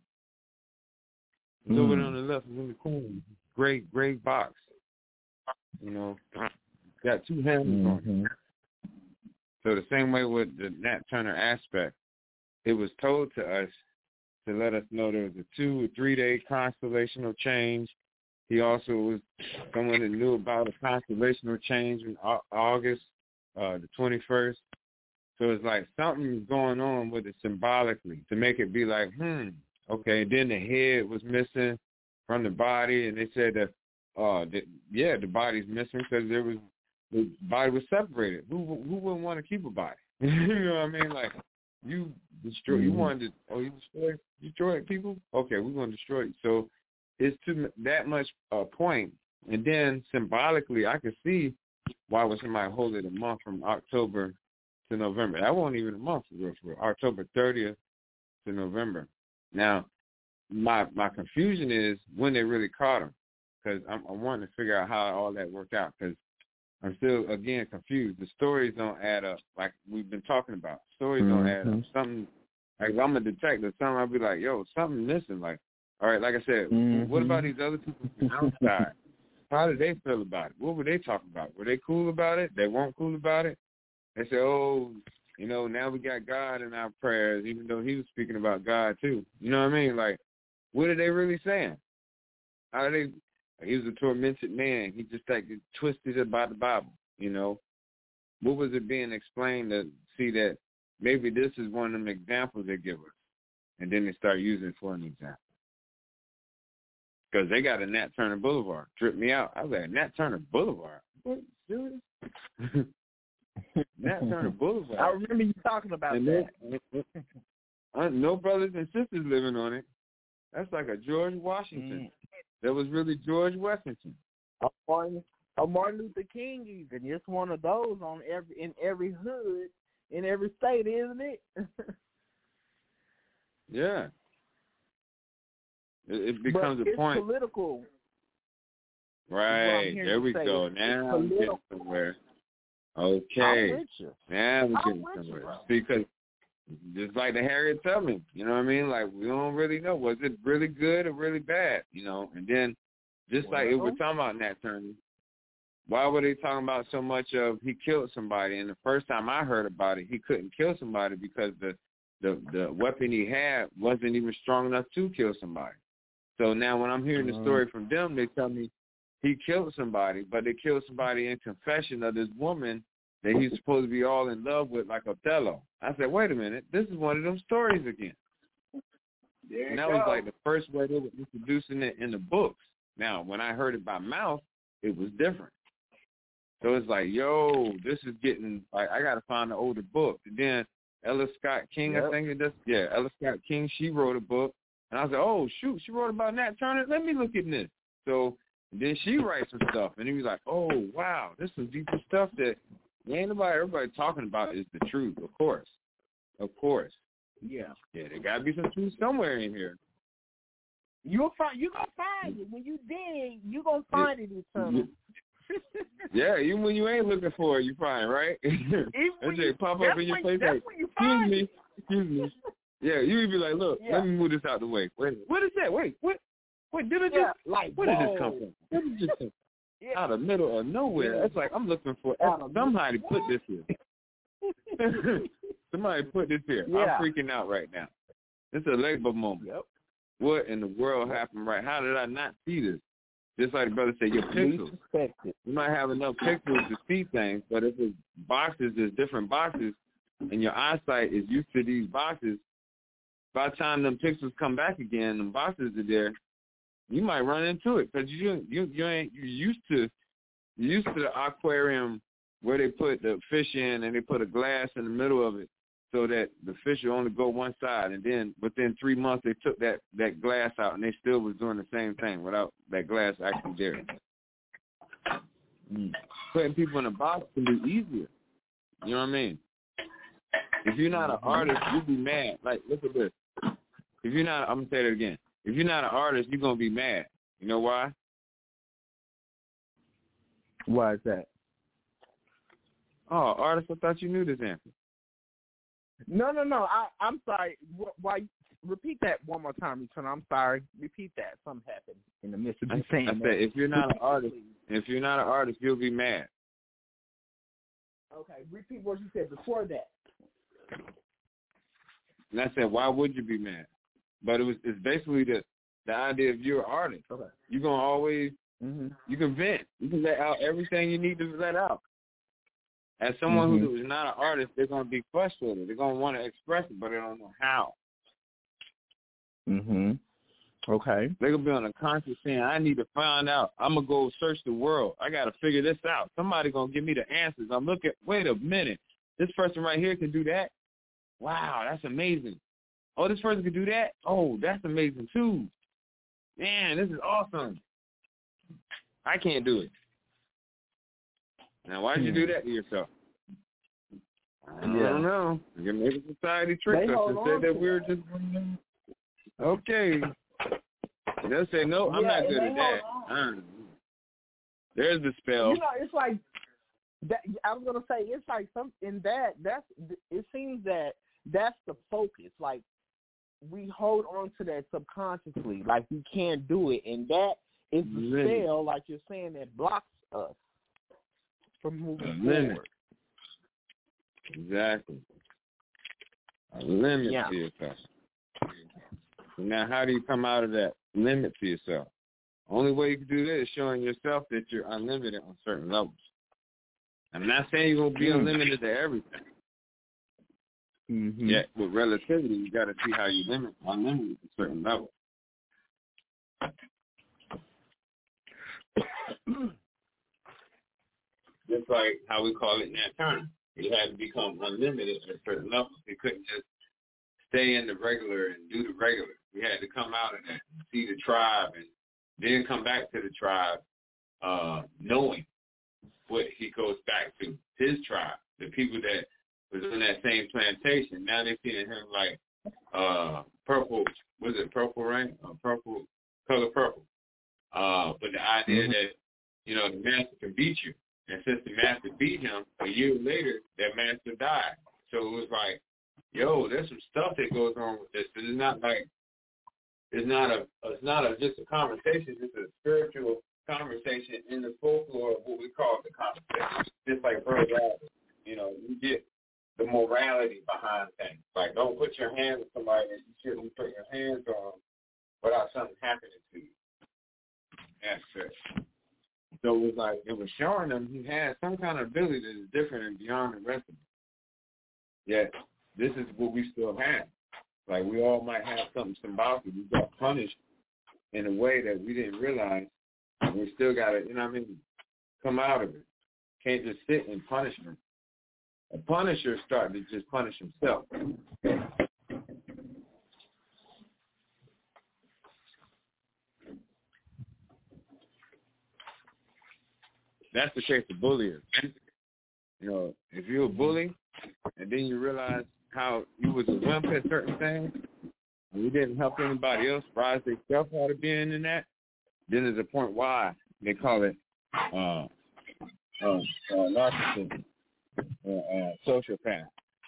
It's mm. over on the left, in the corner, gray, gray box. You know, got two handles mm-hmm. on it. So the same way with the Nat Turner aspect, it was told to us to let us know there was a two or three-day constellational change. He also was someone that knew about a constellational change in August uh, the twenty-first. So it's like something's going on with it symbolically to make it be like, hmm, okay. And then the head was missing from the body, and they said that, uh, that yeah, the body's missing because there was the body was separated. Who who wouldn't want to keep a body? You know what I mean? Like you destroy, mm-hmm. you wanted to, oh, you destroy destroy people? Okay, we're gonna destroy you. So it's to that much uh, point, and then symbolically, I could see why would somebody hold it a month from October to November. That wasn't even a month for real, for October thirtieth to November. Now, my my confusion is when they really caught him, because I'm, I'm wanting to figure out how all that worked out, because I'm still, again, confused. The stories don't add up, like we've been talking about. Stories mm-hmm. don't add up. Something, like I'm a detective, something I'll be like, yo, something missing. Like, all right, like I said, mm-hmm. what about these other people from outside? How did they feel about it? What were they talking about? Were they cool about it? They weren't cool about it? They said, oh, you know, now we got God in our prayers, even though he was speaking about God too. You know what I mean? Like, what are they really saying? How are they? He was a tormented man. He just like twisted about the Bible, you know. What was it being explained to see that maybe this is one of them examples they give us, and then they start using it for an example. Because they got a Nat Turner Boulevard. Tripped me out. I was like, Nat Turner Boulevard? What? Serious? Nat Turner Boulevard. I remember you talking about and that. No, no brothers and sisters living on it. That's like a George Washington. Mm. That was really George Washington. A Martin, a Martin Luther King even. It's one of those on every in every hood, in every state, isn't it? Yeah. It, it becomes but a it's point. Political. Right. There we go. It. Now I'm getting somewhere. Okay. Now we're getting somewhere. Because just like the Harriet Tubman, you know what I mean? Like, we don't really know. Was it really good or really bad, you know? And then, just well, like if we're talking about Nat Turner, why were they talking about so much of he killed somebody? And the first time I heard about it, he couldn't kill somebody because the, the, the weapon he had wasn't even strong enough to kill somebody. So now when I'm hearing the story from them, they tell me he killed somebody, but they killed somebody in confession of this woman that he's supposed to be all in love with, like Othello. I said, wait a minute, this is one of them stories again. And that was like the first way they were introducing it in the books. Now, when I heard it by mouth, it was different. So it's like, yo, this is getting, like, I got to find the older book. And then Ella Scott King, yep. I think it is, yeah, Ella Scott King, she wrote a book. And I was like, oh, shoot, she wrote about Nat Turner? Let me look at this. So And then she writes some stuff, and he was like, oh, wow, this is deeper stuff that ain't nobody, everybody talking about is the truth, of course. Of course. Yeah. Yeah, there got to be some truth somewhere in here. You'll find, you're going to find it. When you dig, you're going to find it, eternal. Yeah, even when you ain't looking for it, you find, right? That shit pop up in your face like, excuse me, excuse me. Yeah, you would be like, look, yeah. let me move this out the way. Wait, what is that? Wait, what? Wait, did it yeah, just, like, where whoa. did this come from? Where did this come from? Yeah. Out of the middle of nowhere. Yeah. It's like, I'm looking for, somebody put this here. Somebody put this here. Yeah. I'm freaking out right now. It's a labor moment. Yep. What in the world happened right? How did I not see this? Just like the brother said, your pixels. You might have enough pixels to see things, but if it's boxes, there's different boxes, and your eyesight is used to these boxes, by the time them pixels come back again, them boxes are there, you might run into it because you you you ain't you used to you used to the aquarium where they put the fish in and they put a glass in the middle of it so that the fish will only go one side, and then within three months they took that, that glass out and they still was doing the same thing without that glass actually there. Mm. Putting people in a box can be easier. You know what I mean? If you're not an artist, you'll be mad. Like, look at this. If you're not, I'm going to say that again. If you're not an artist, you're going to be mad. You know why? Why is that? Oh, artist, I thought you knew this answer. No, no, no. I, I'm sorry. Why? Repeat that one more time, Eternal. I'm sorry. Repeat that. Something happened in the midst of you saying I that. said, if you're not an artist, if you're not an artist, you'll be mad. Okay. Repeat what you said before that. And I said, why would you be mad? But it was it's basically the the idea of you're an artist. Okay. You're gonna always mm-hmm. you can vent. You can let out everything you need to let out. As someone mm-hmm. who is not an artist, they're gonna be frustrated. They're gonna want to express it, but they don't know how. Mhm. Okay. They're gonna be on a conscious saying, I need to find out. I'm gonna go search the world. I gotta figure this out. Somebody gonna give me the answers. I'm looking. Wait a minute. This person right here can do that. Wow, that's amazing. Oh, this person can do that? Oh, that's amazing too. Man, this is awesome. I can't do it. Now, why did you do that to yourself? I don't yeah. know. Maybe society tricked us and said that we were just, okay. They'll say, no, I'm yeah, not good at that. I don't know. There's the spell. You know, it's like, that. I was going to say, it's like some in that, that's, it seems that that's the focus. Like, we hold on to that subconsciously, like we can't do it, and that is the Limit. spell, like you're saying, that blocks us from moving Limit. forward. Exactly. A limit yeah. to yourself. Now, how do you come out of that limit to yourself? Only way you can do that is showing yourself that you're unlimited on certain levels. I'm not saying you're going to be mm. unlimited to everything. Mm-hmm. Yet, with relativity, you got to see how you limit unlimited to certain levels. Just like how we call it in that term. You had to become unlimited at certain levels. You couldn't just stay in the regular and do the regular. We had to come out of that and see the tribe and then come back to the tribe uh, knowing what he goes back to, his tribe, the people that was on that same plantation. Now they're seeing him like uh, purple, was it purple, right? Uh, purple, color purple. Uh, but the idea mm-hmm. that, you know, the master can beat you. And since the master beat him, a year later, that master died. So it was like, yo, there's some stuff that goes on with this. It's not like, it's not a, it's not a, just a conversation. It's a spiritual conversation in the folklore of what we call the conversation. Just like Bird Rabbit, you know, you get the morality behind things. Like, don't put your hands on somebody that you shouldn't put your hands on without something happening to you. That's it. So it was like, it was showing them he had some kind of ability that is different and beyond the rest of them. Yet, this is what we still have. Like, we all might have something symbolic. We got punished in a way that we didn't realize. And we still got to, you know what I mean, come out of it. Can't just sit in punishment. A punisher started to just punish himself. that's the case of bullying. You know, if you're a bully and then you realize how you was a wimp at certain things and you didn't help anybody else rise themselves out of being in that, then there's a point why they call it uh, uh, uh, narcissism, uh, uh, sociopath.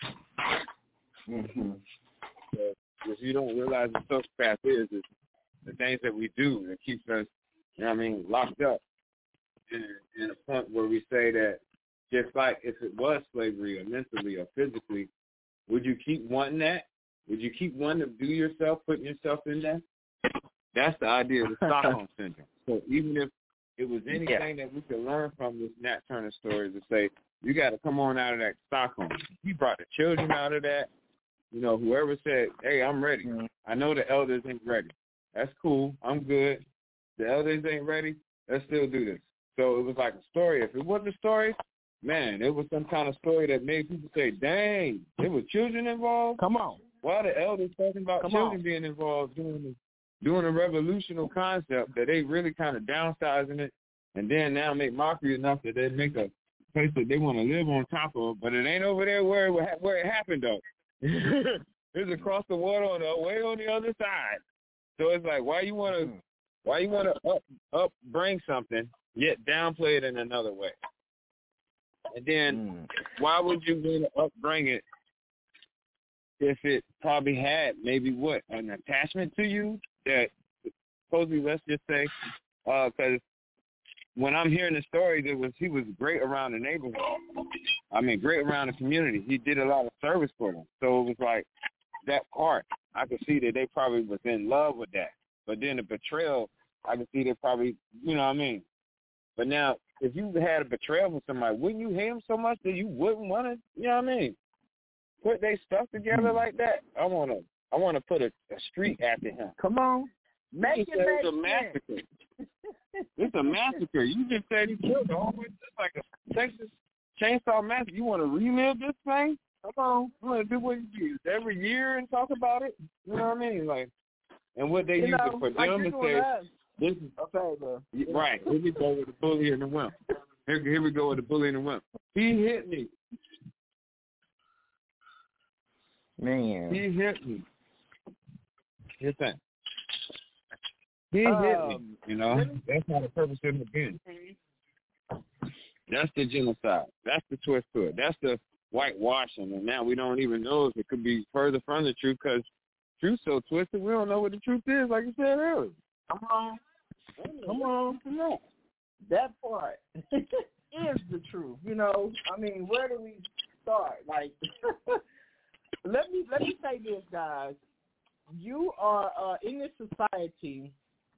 Mm-hmm. So if you don't realize what sociopath is, it's the things that we do that keeps us, you know what I mean, locked up in, in a point where we say that just like if it was slavery or mentally or physically, would you keep wanting that? Would you keep wanting to do yourself, putting yourself in that? That's the idea of the Stockholm Syndrome. So even if it was anything yeah. that we could learn from this Nat Turner story to say, you got to come on out of that Stockholm. He brought the children out of that. You know, whoever said, hey, I'm ready. Mm-hmm. I know the elders ain't ready. That's cool. I'm good. The elders ain't ready. Let's still do this. So it was like a story. If it wasn't a story, man, it was some kind of story that made people say, dang, there were children involved? Come on. Why are the elders talking about Come children on. being involved doing this? Doing a revolutionary concept that they really kind of downsizing it and then now make mockery enough that they make a place that they want to live on top of, but it ain't over there where it, where it happened, though. It's across the water on the way on the other side. So it's like, why you want to why you want to up, up bring something, yet downplay it in another way? And then mm. why would you want to upbring it if it probably had maybe what, an attachment to you that supposedly, let's just say, because uh, when I'm hearing the stories, it was he was great around the neighborhood. I mean, great around the community. He did a lot of service for them. So it was like that part. I could see that they probably was in love with that. But then the betrayal, I could see they probably, you know what I mean? But now, if you had a betrayal from somebody, wouldn't you hate them so much that you wouldn't want to, you know what I mean, put their stuff together mm-hmm. like that? I want to I want to put a, a street after him. Come on. Make it make It's a massacre. It's a massacre. You just said he killed the whole, just like a Texas Chainsaw Massacre. You want to relive this thing? Come on. You want to do what you do every year and talk about it? You know what I mean? Like, and what they you use know, it for like them to say, us. this is, okay, bro. Right. Here we go with the bully and the wimp. Here, here we go with the bully and the wimp. He hit me. Man. He hit me. Here's that. He um, hit me. You know, that's not the purpose of the bin. That's the genocide. That's the twist to it. That's the whitewashing. And now we don't even know if it could be further from the truth because truth's so twisted, we don't know what the truth is, like you said earlier. Come on. Come on. Come on. That part is the truth. You know, I mean, where do we start? Like, let me let me say this, guys. You are, uh, in this society,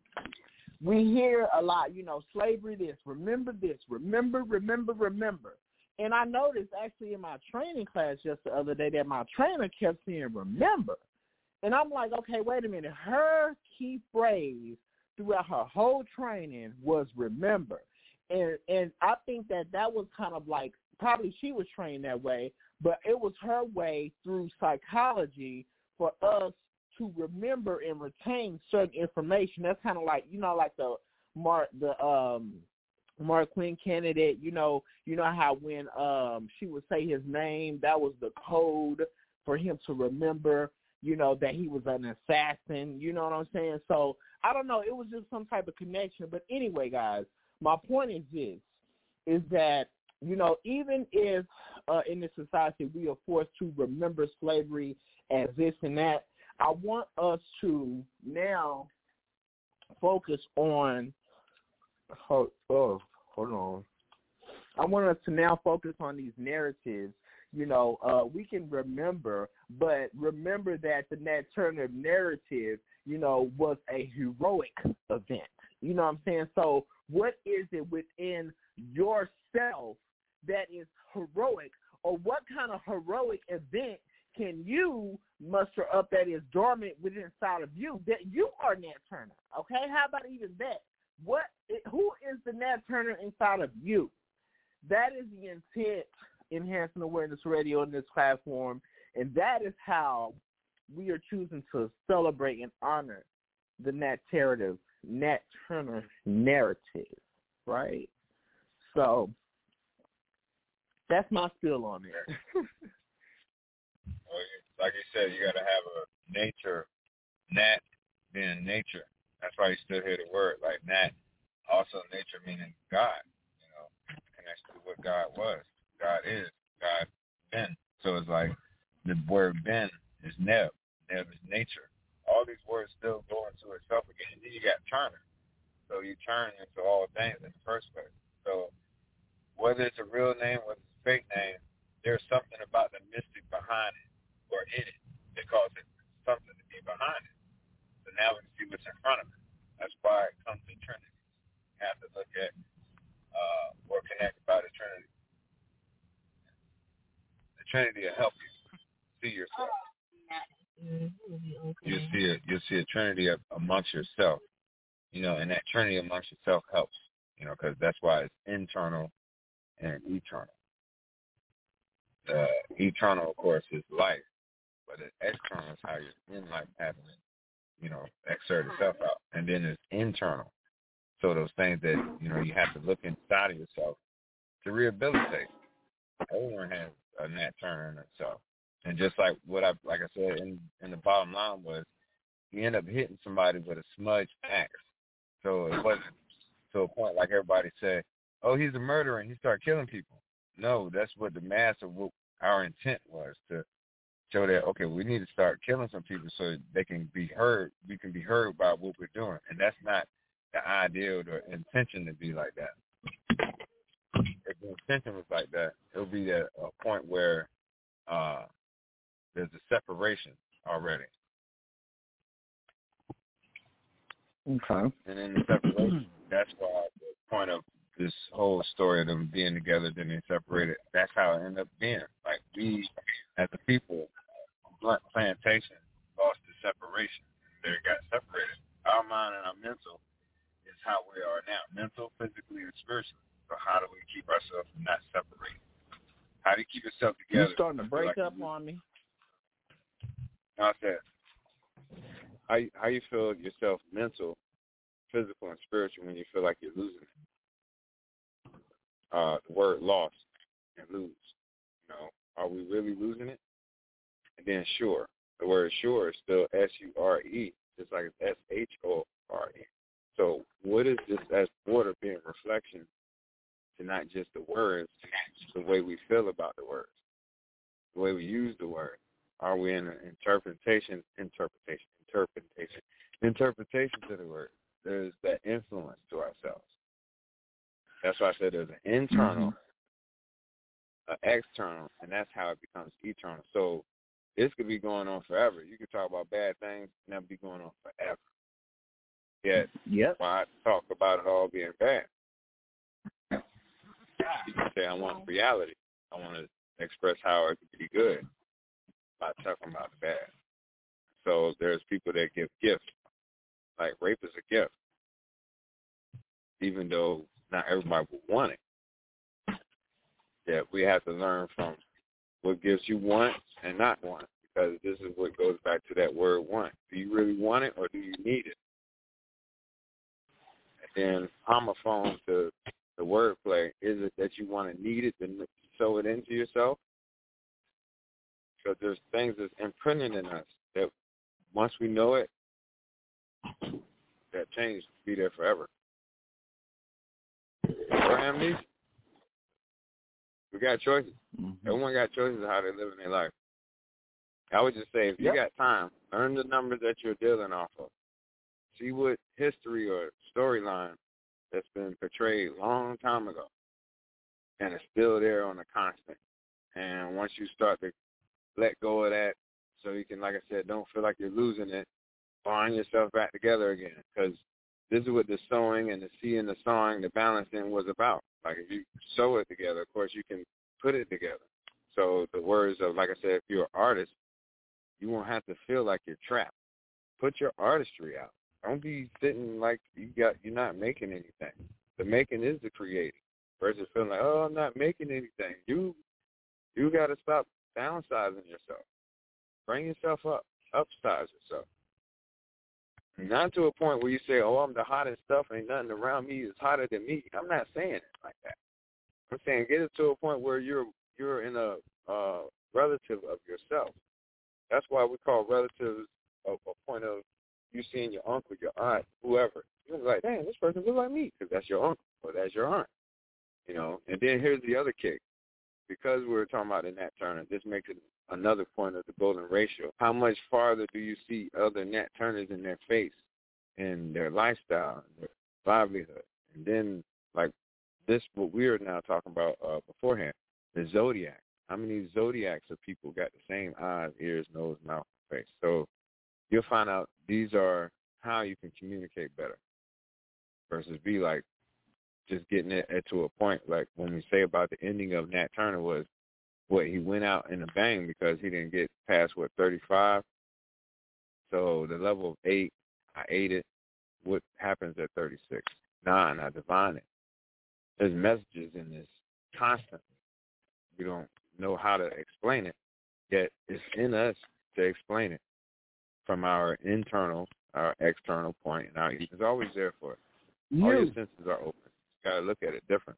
we hear a lot, you know, slavery this, remember this, remember, remember, remember. And I noticed actually in my training class just the other day that my trainer kept saying remember. And I'm like, okay, wait a minute. Her key phrase throughout her whole training was remember. And and I think that that was kind of like, probably she was trained that way, but it was her way through psychology for us to remember and retain certain information. That's kind of like, you know, like the Mark, the um, Mark Quinn candidate, you know, you know how when um, she would say his name, that was the code for him to remember, you know, that he was an assassin, you know what I'm saying? So I don't know. It was just some type of connection. But anyway, guys, my point is this, is that, you know, even if uh, in this society we are forced to remember slavery as this and that, I want us to now focus on, hold, oh, hold on. I want us to now focus on these narratives. You know, uh, we can remember, but remember that the Nat Turner narrative, you know, was a heroic event. You know what I'm saying? So what is it within yourself that is heroic, or what kind of heroic event can you muster up that is dormant within inside of you that you are Nat Turner? Okay, how about even that? What? Who is the Nat Turner inside of you? That is the intent, Enhancing Awareness Radio in this platform, and that is how we are choosing to celebrate and honor the Nat narrative, Nat Turner narrative, right? So that's my spill on it. Well, like you said, you got to have a nature, nat, being nature. That's why you still hear the word like nat. Also, nature meaning God. You know, connects to what God was. God is. God been. So it's like the word been is neb. Neb is nature. All these words still go into itself again. And then you got Turner. So you turn into all things in the first place. So whether it's a real name, whether it's a fake name, there's something about the mystic behind it or in it that causes it something to be behind it. So now we can see what's in front of it. That's why it comes to Trinity. You have to look at uh, or connect by the Trinity. The Trinity will help you see yourself. You see a you see a Trinity amongst yourself. You know, and that Trinity amongst yourself helps, you know, because that's why it's internal and eternal. The eternal, of course, is life, but the external is how you're in life having it, you know, exert itself out. And then it's internal. So those things that, you know, you have to look inside of yourself to rehabilitate. Everyone has a Nat Turner in itself. And just like what I, like I said, in, in the bottom line was, you end up hitting somebody with a smudge axe. So it wasn't to a point like everybody said, oh, he's a murderer and he started killing people. No, that's what the mass of what our intent was, to show that, okay, we need to start killing some people so they can be heard. We can be heard about what we're doing. And that's not the ideal or intention to be like that. If the intention was like that, it would be at a point where uh, there's a separation already. Okay. And in the separation, that's why the point of this whole story of them being together, then they separated, that's how it ended up being. Like, we, as a people, Blunt Plantation, lost the separation. They got separated. Our mind and our mental is how we are now, mental, physically, and spiritually. So how do we keep ourselves from not separating? How do you keep yourself together? You're starting to break like up on me. I said, how you, how you feel yourself mental, physical, and spiritual when you feel like you're losing it? Uh, the word lost and lose. You know, are we really losing it? And then sure. The word sure is still S U R E, just like it's S H O R E. So what is this as water being reflection to not just the words, the way we feel about the words, the way we use the word? Are we in an interpretation, interpretation, interpretation, interpretation to the word? There's that influence to ourselves. That's why I said there's an internal, mm-hmm. an external, and that's how it becomes eternal. So this could be going on forever. You could talk about bad things, and that be going on forever. Yet, yep. why I talk about it all being bad? You can say I want reality. I want to express how it could be good by talking about the bad. So there's people that give gifts. Like rape is a gift, even though not everybody would want it. Yeah, we have to learn from what gifts you want and not want, because this is what goes back to that word want. Do you really want it or do you need it? And then homophone to the wordplay, is it that you want to need it to sew it into yourself? Because there's things that's imprinted in us that once we know it, that change will be there forever. Or amnesia. We got choices. Mm-hmm. Everyone got choices of how they're living their life. I would just say, if you yep. got time, learn the numbers that you're dealing off of. See what history or storyline that's been portrayed a long time ago, and it's still there on a constant. And once you start to let go of that, so you can, like I said, don't feel like you're losing it, find yourself back together again. Because this is what the sewing and the seeing, the sawing, the balancing was about. Like, if you sew it together, of course, you can put it together. So the words of, like I said, if you're an artist, you won't have to feel like you're trapped. Put your artistry out. Don't be sitting like you got, you're not making anything. The making is the creating. Versus feeling like, oh, I'm not making anything. You you got to stop downsizing yourself. Bring yourself up. Upsize yourself. Not to a point where you say, oh, I'm the hottest stuff. Ain't nothing around me is hotter than me. I'm not saying it like that. I'm saying get it to a point where you're you're in a uh, relative of yourself. That's why we call relatives a, a point of you seeing your uncle, your aunt, whoever. You're like, damn, this person looks like me because that's your uncle or that's your aunt. You know, and then here's the other kick. Because we were talking about the Nat Turner, this makes it another point of the golden ratio. How much farther do you see other Nat Turners in their face and their lifestyle, their livelihood? And then, like this, what we are now talking about uh, beforehand, the zodiac. How many zodiacs of people got the same eyes, ears, nose, mouth, face? So you'll find out these are how you can communicate better versus be like just getting it to a point like when we say about the ending of Nat Turner was what he went out in a bang because he didn't get past, what, thirty-five? So the level of eight, I ate it. What happens at thirty-six? Nine, I divine it. There's messages in this constantly. We don't know how to explain it, yet it's in us to explain it from our internal, our external point, and our it's always there for us. All your senses are open. You got to look at it different.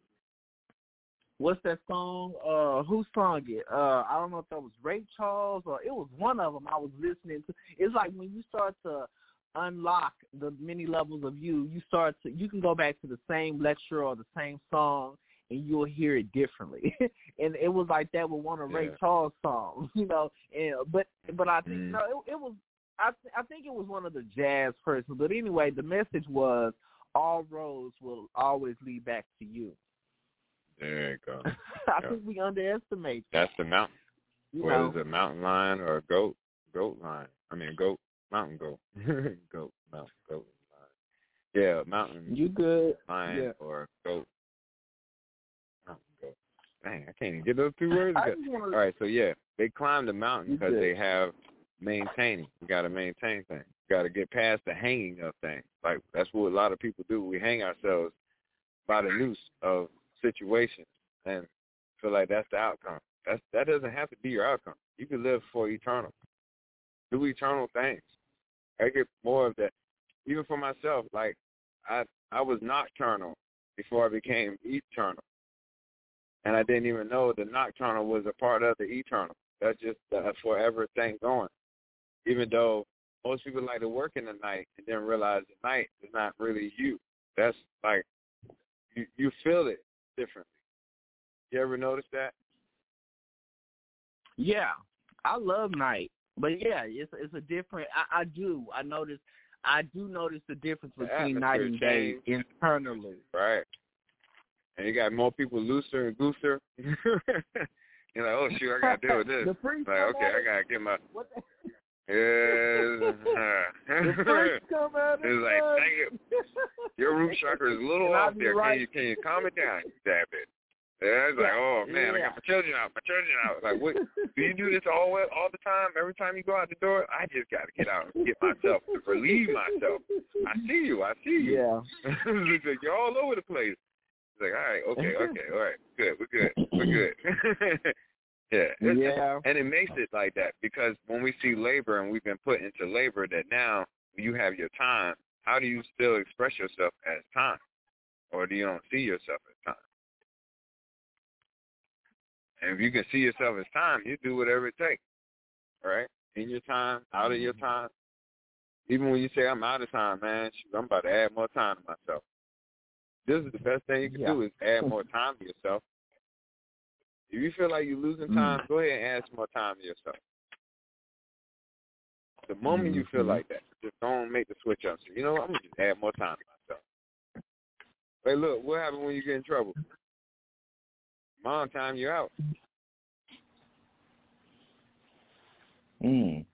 What's that song? Uh, who sung it? Uh, I don't know if that was Ray Charles or it was one of them I was listening to. It's like when you start to unlock the many levels of you, you start to, you can go back to the same lecture or the same song and you'll hear it differently. And it was like that with one of Ray yeah. Charles' songs, you know. And, but but I think mm. no, it, it was I th- I think it was one of the jazz persons. But anyway, the message was all roads will always lead back to you. There you go. I yeah. think we underestimate that. That's the mountain. You Whether know. it's a mountain lion or a goat, goat lion. I mean, goat, mountain goat. goat, mountain goat lion. Yeah, mountain You good. lion Yeah. or goat. Mountain goat. Dang, I can't even get those two words together. Wanna... All right, so yeah, they climb the mountain because good. they have maintaining. We got to maintain things. We got to get past the hanging of things. Like, that's what a lot of people do. We hang ourselves by the noose of situations and feel like that's the outcome. That's, that doesn't have to be your outcome. You can live for eternal. Do eternal things. I get more of that. Even for myself, like I I was nocturnal before I became eternal. And I didn't even know the nocturnal was a part of the eternal. That's just a forever thing going. Even though most people like to work in the night and then realize the night is not really you. That's like, you, you feel it differently. You ever notice that? Yeah, I love night, but yeah, it's it's a different. I, I do. I notice. I do notice the difference The between night and day change. internally. Right. And you got more people looser and gooser. You're like, oh shoot, I gotta deal with this. The freaks like, okay, I gotta get my. What the... Yeah. the freaks come out. It's like, dang it. Your root chakra is a little off there. Right. Can you can you calm it down? Damn it. Yeah, it's like, oh man, yeah. I got my children out, my children out. Like, what? Do you do this all all the time? Every time you go out the door, I just got to get out and get myself to relieve myself. I see you, I see you. Yeah. It's like, you're all over the place. It's like, all right, okay, okay, all right, good, we're good, we're good. yeah, it's, yeah. And it makes it like that because when we see labor and we've been put into labor, that now you have your time. How do you still express yourself as time, or do you don't see yourself as time? And if you can see yourself as time, you do whatever it takes, right? In your time, out of your time. Even when you say, I'm out of time, man, shoot, I'm about to add more time to myself. This is the best thing you can yeah. do is add more time to yourself. If you feel like you're losing time, mm. go ahead and add some more time to yourself. The moment mm-hmm. you feel like that, just don't make the switch up. So, you know what? I'm going to just add more time to myself. Hey, look, what happens when you get in trouble? Mom, time you out. Mm.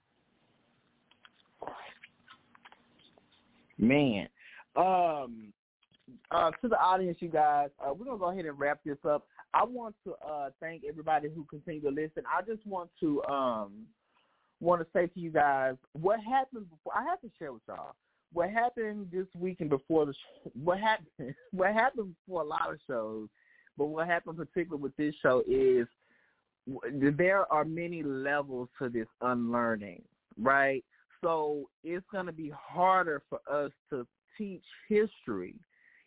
Man. Um, uh, to the audience, you guys, uh, we're going to go ahead and wrap this up. I want to uh, thank everybody who continue to listen. I just want to um, want to say to you guys, what happened before, I have to share with y'all, what happened this week and before the show, what happened, what happened before a lot of shows, but what happened particularly with this show is there are many levels to this unlearning, right? So it's going to be harder for us to teach history.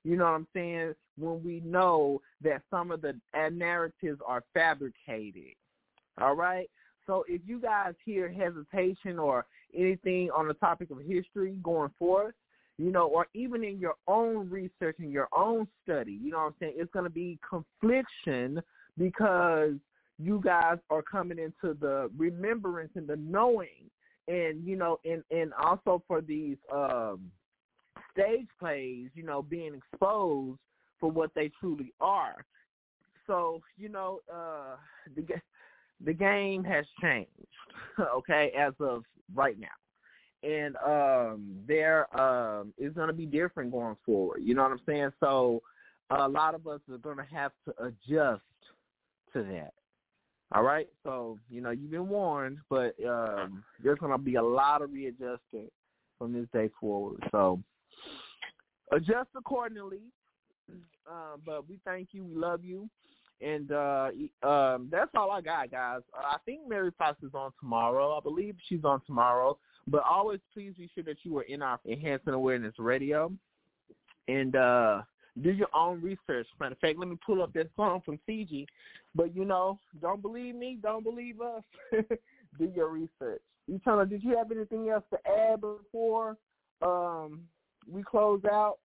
You know what I'm saying? When we know that some of the narratives are fabricated. All right? So if you guys hear hesitation or anything on the topic of history going forth, you know, or even in your own research and your own study, you know what I'm saying, it's going to be confliction because you guys are coming into the remembrance and the knowing. And, you know, and, and also for these um, stage plays, you know, being exposed for what they truly are. So, you know, uh, the the game has changed, okay, as of right now. And um, there um, is going to be different going forward. You know what I'm saying? So a lot of us are going to have to adjust to that. All right? So, you know, you've been warned, but um, there's going to be a lot of readjusting from this day forward. So adjust accordingly. Uh, but we thank you. We love you. And uh, um, that's all I got, guys. Uh, I think Mary Fox is on tomorrow. I believe she's on tomorrow. But always please be sure that you are in our Enhancing Awareness Radio. And uh, do your own research. Matter of fact, let me pull up that song from C G. But, you know, don't believe me, don't believe us. Do your research. Eternal, did you have anything else to add before um, we close out?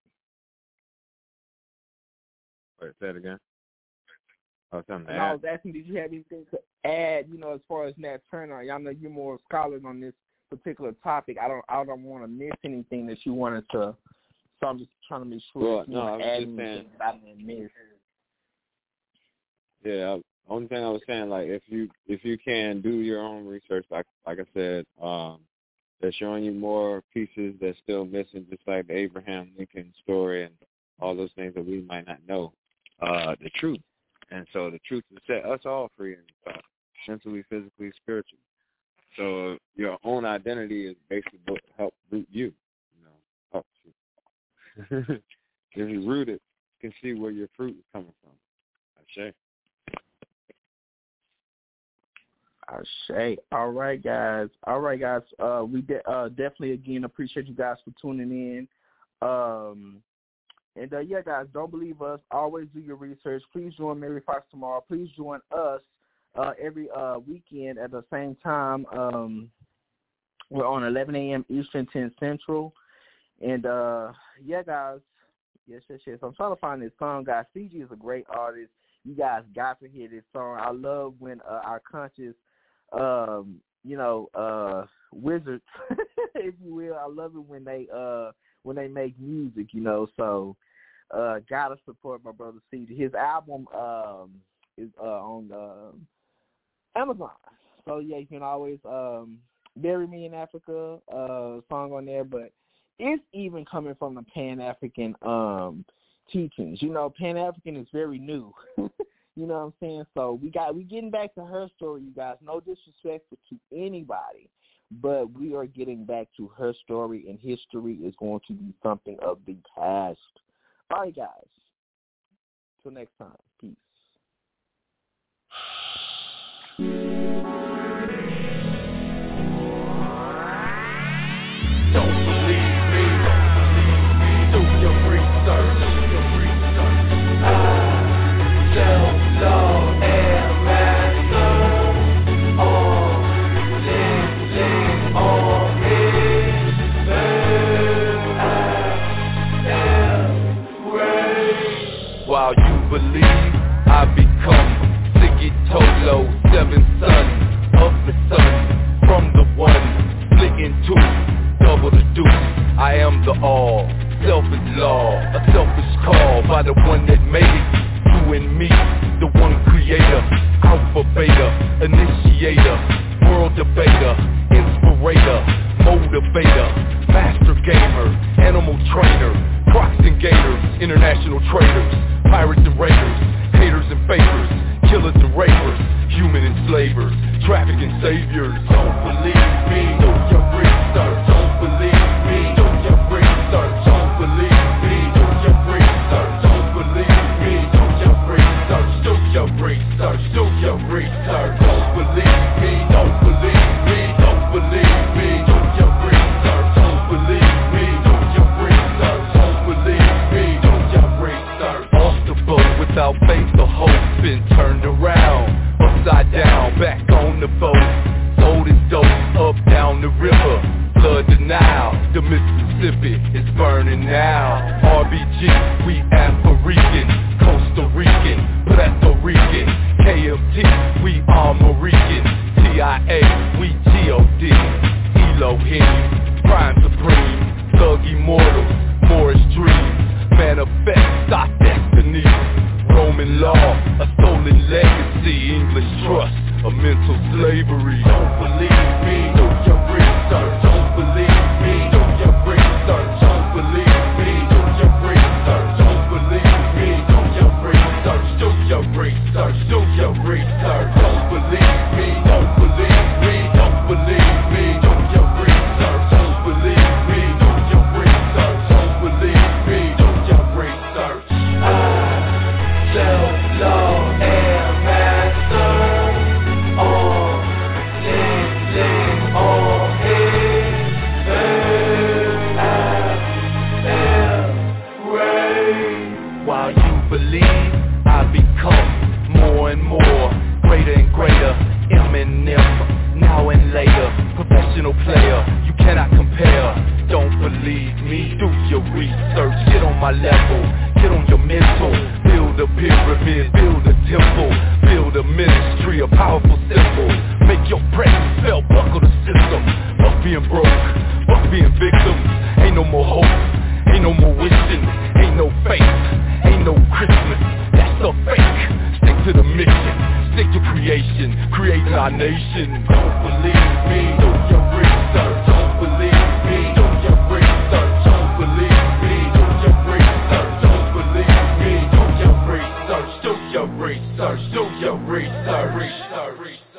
Wait, say it again. Oh, something to and add. I was asking, did you have anything to add, you know, as far as Nat Turner? Y'all know you're more scholars on this particular topic. I don't I don't want to miss anything that you wanted to, so I'm just trying to make sure Well, that you no, I want was to add just saying, anything that I didn't miss. Yeah, I, only thing I was saying, like, if you if you can do your own research, like like I said, um, they're showing you more pieces that's still missing, just like the Abraham Lincoln story and all those things that we might not know, uh, the truth. And so the truth will set us all free, uh, mentally, physically, spiritually. So your own identity is basically what help root you. You know, help you. If you root it, you can see where your fruit is coming from. Ashe. Ashe. All right, guys. All right, guys. Uh, we de- uh, definitely, again, appreciate you guys for tuning in. Um, and, uh, yeah, guys, don't believe us. Always do your research. Please join Mary Fox tomorrow. Please join us uh, every uh, weekend at the same time. Um, we're on eleven a.m. Eastern, ten Central. And, uh, yeah, guys. Yes, yes, yes. I'm trying to find this song, guys. C G is a great artist. You guys got to hear this song. I love when uh, our conscious, um, you know, uh, wizards, if you will. I love it when they uh, when they make music, you know. So, uh, gotta support my brother C G. His album um, is uh, on uh, Amazon. So yeah, you can always um, Bury Me in Africa uh, song on there, but it's even coming from the Pan-African um, teachings. You know, Pan-African is very new. You know what I'm saying? So we got we getting back to her story, you guys. No disrespect to anybody, but we are getting back to her story, and history is going to be something of the past. All right, guys. Till next time. Peace. Don't believe me. Do your research. I tell Lord and Master on this, this, on his bed. I am great. While you believe, I become Siggy Tolo, seven sons of the sun, from the one split in two, double the deuce. I am the all, selfish law, a selfish call by the one that made it. You and me, the one creator, alpha beta, initiator, world debater, inspirator, motivator, master gamer, animal trainer, crocs and gators, international traders, pirates and raiders, haters and fakers, killers and rapers, human enslavers, trafficking saviors. Don't believe me, do your research. Don't believe me, do your research. Don't believe me, do your research. Don't believe me, do your research. Do your research, do your research. Don't believe me, don't believe me, don't believe me, do your research. Don't believe me, do your research. Don't believe me, do your research. now. R B G, we Afro-Rican, Costa Rican, Puerto Rican, K M T, we Armorican, T I A, we G O D, Elohim, Prime Supreme, Thug Immortals, Morris Dream, manifest our destiny. Roman law, a stolen legacy, English trust, a mental slavery. Don't believe me, do your research. Don't believe me, do your research. Don't believe me, do your research. Don't believe me, do your research. Do your research, do your research. Don't believe me, don't believe me, don't believe me, do your research. Don't believe me, do your research. Don't believe me, do your research. I self love and master on ling ling on his faith and rain. While you believe, I become more and more, greater and greater, Eminem, now and later, professional player, you cannot compare. Don't believe me, do your research, get on my level, get on your mental, build a pyramid, build a temple, build a ministry, a powerful symbol, make your presence felt, buckle the system, fuck being broke, fuck being victims, ain't no more hope, ain't no more wishing, ain't no faith, ain't no Christmas, that's a fake, stick to the mission, stick to creation, creating our nation. Don't believe me, do your research, don't believe me, do your research, don't believe me, do your research, don't believe me, do your research, do your research, do your research, research.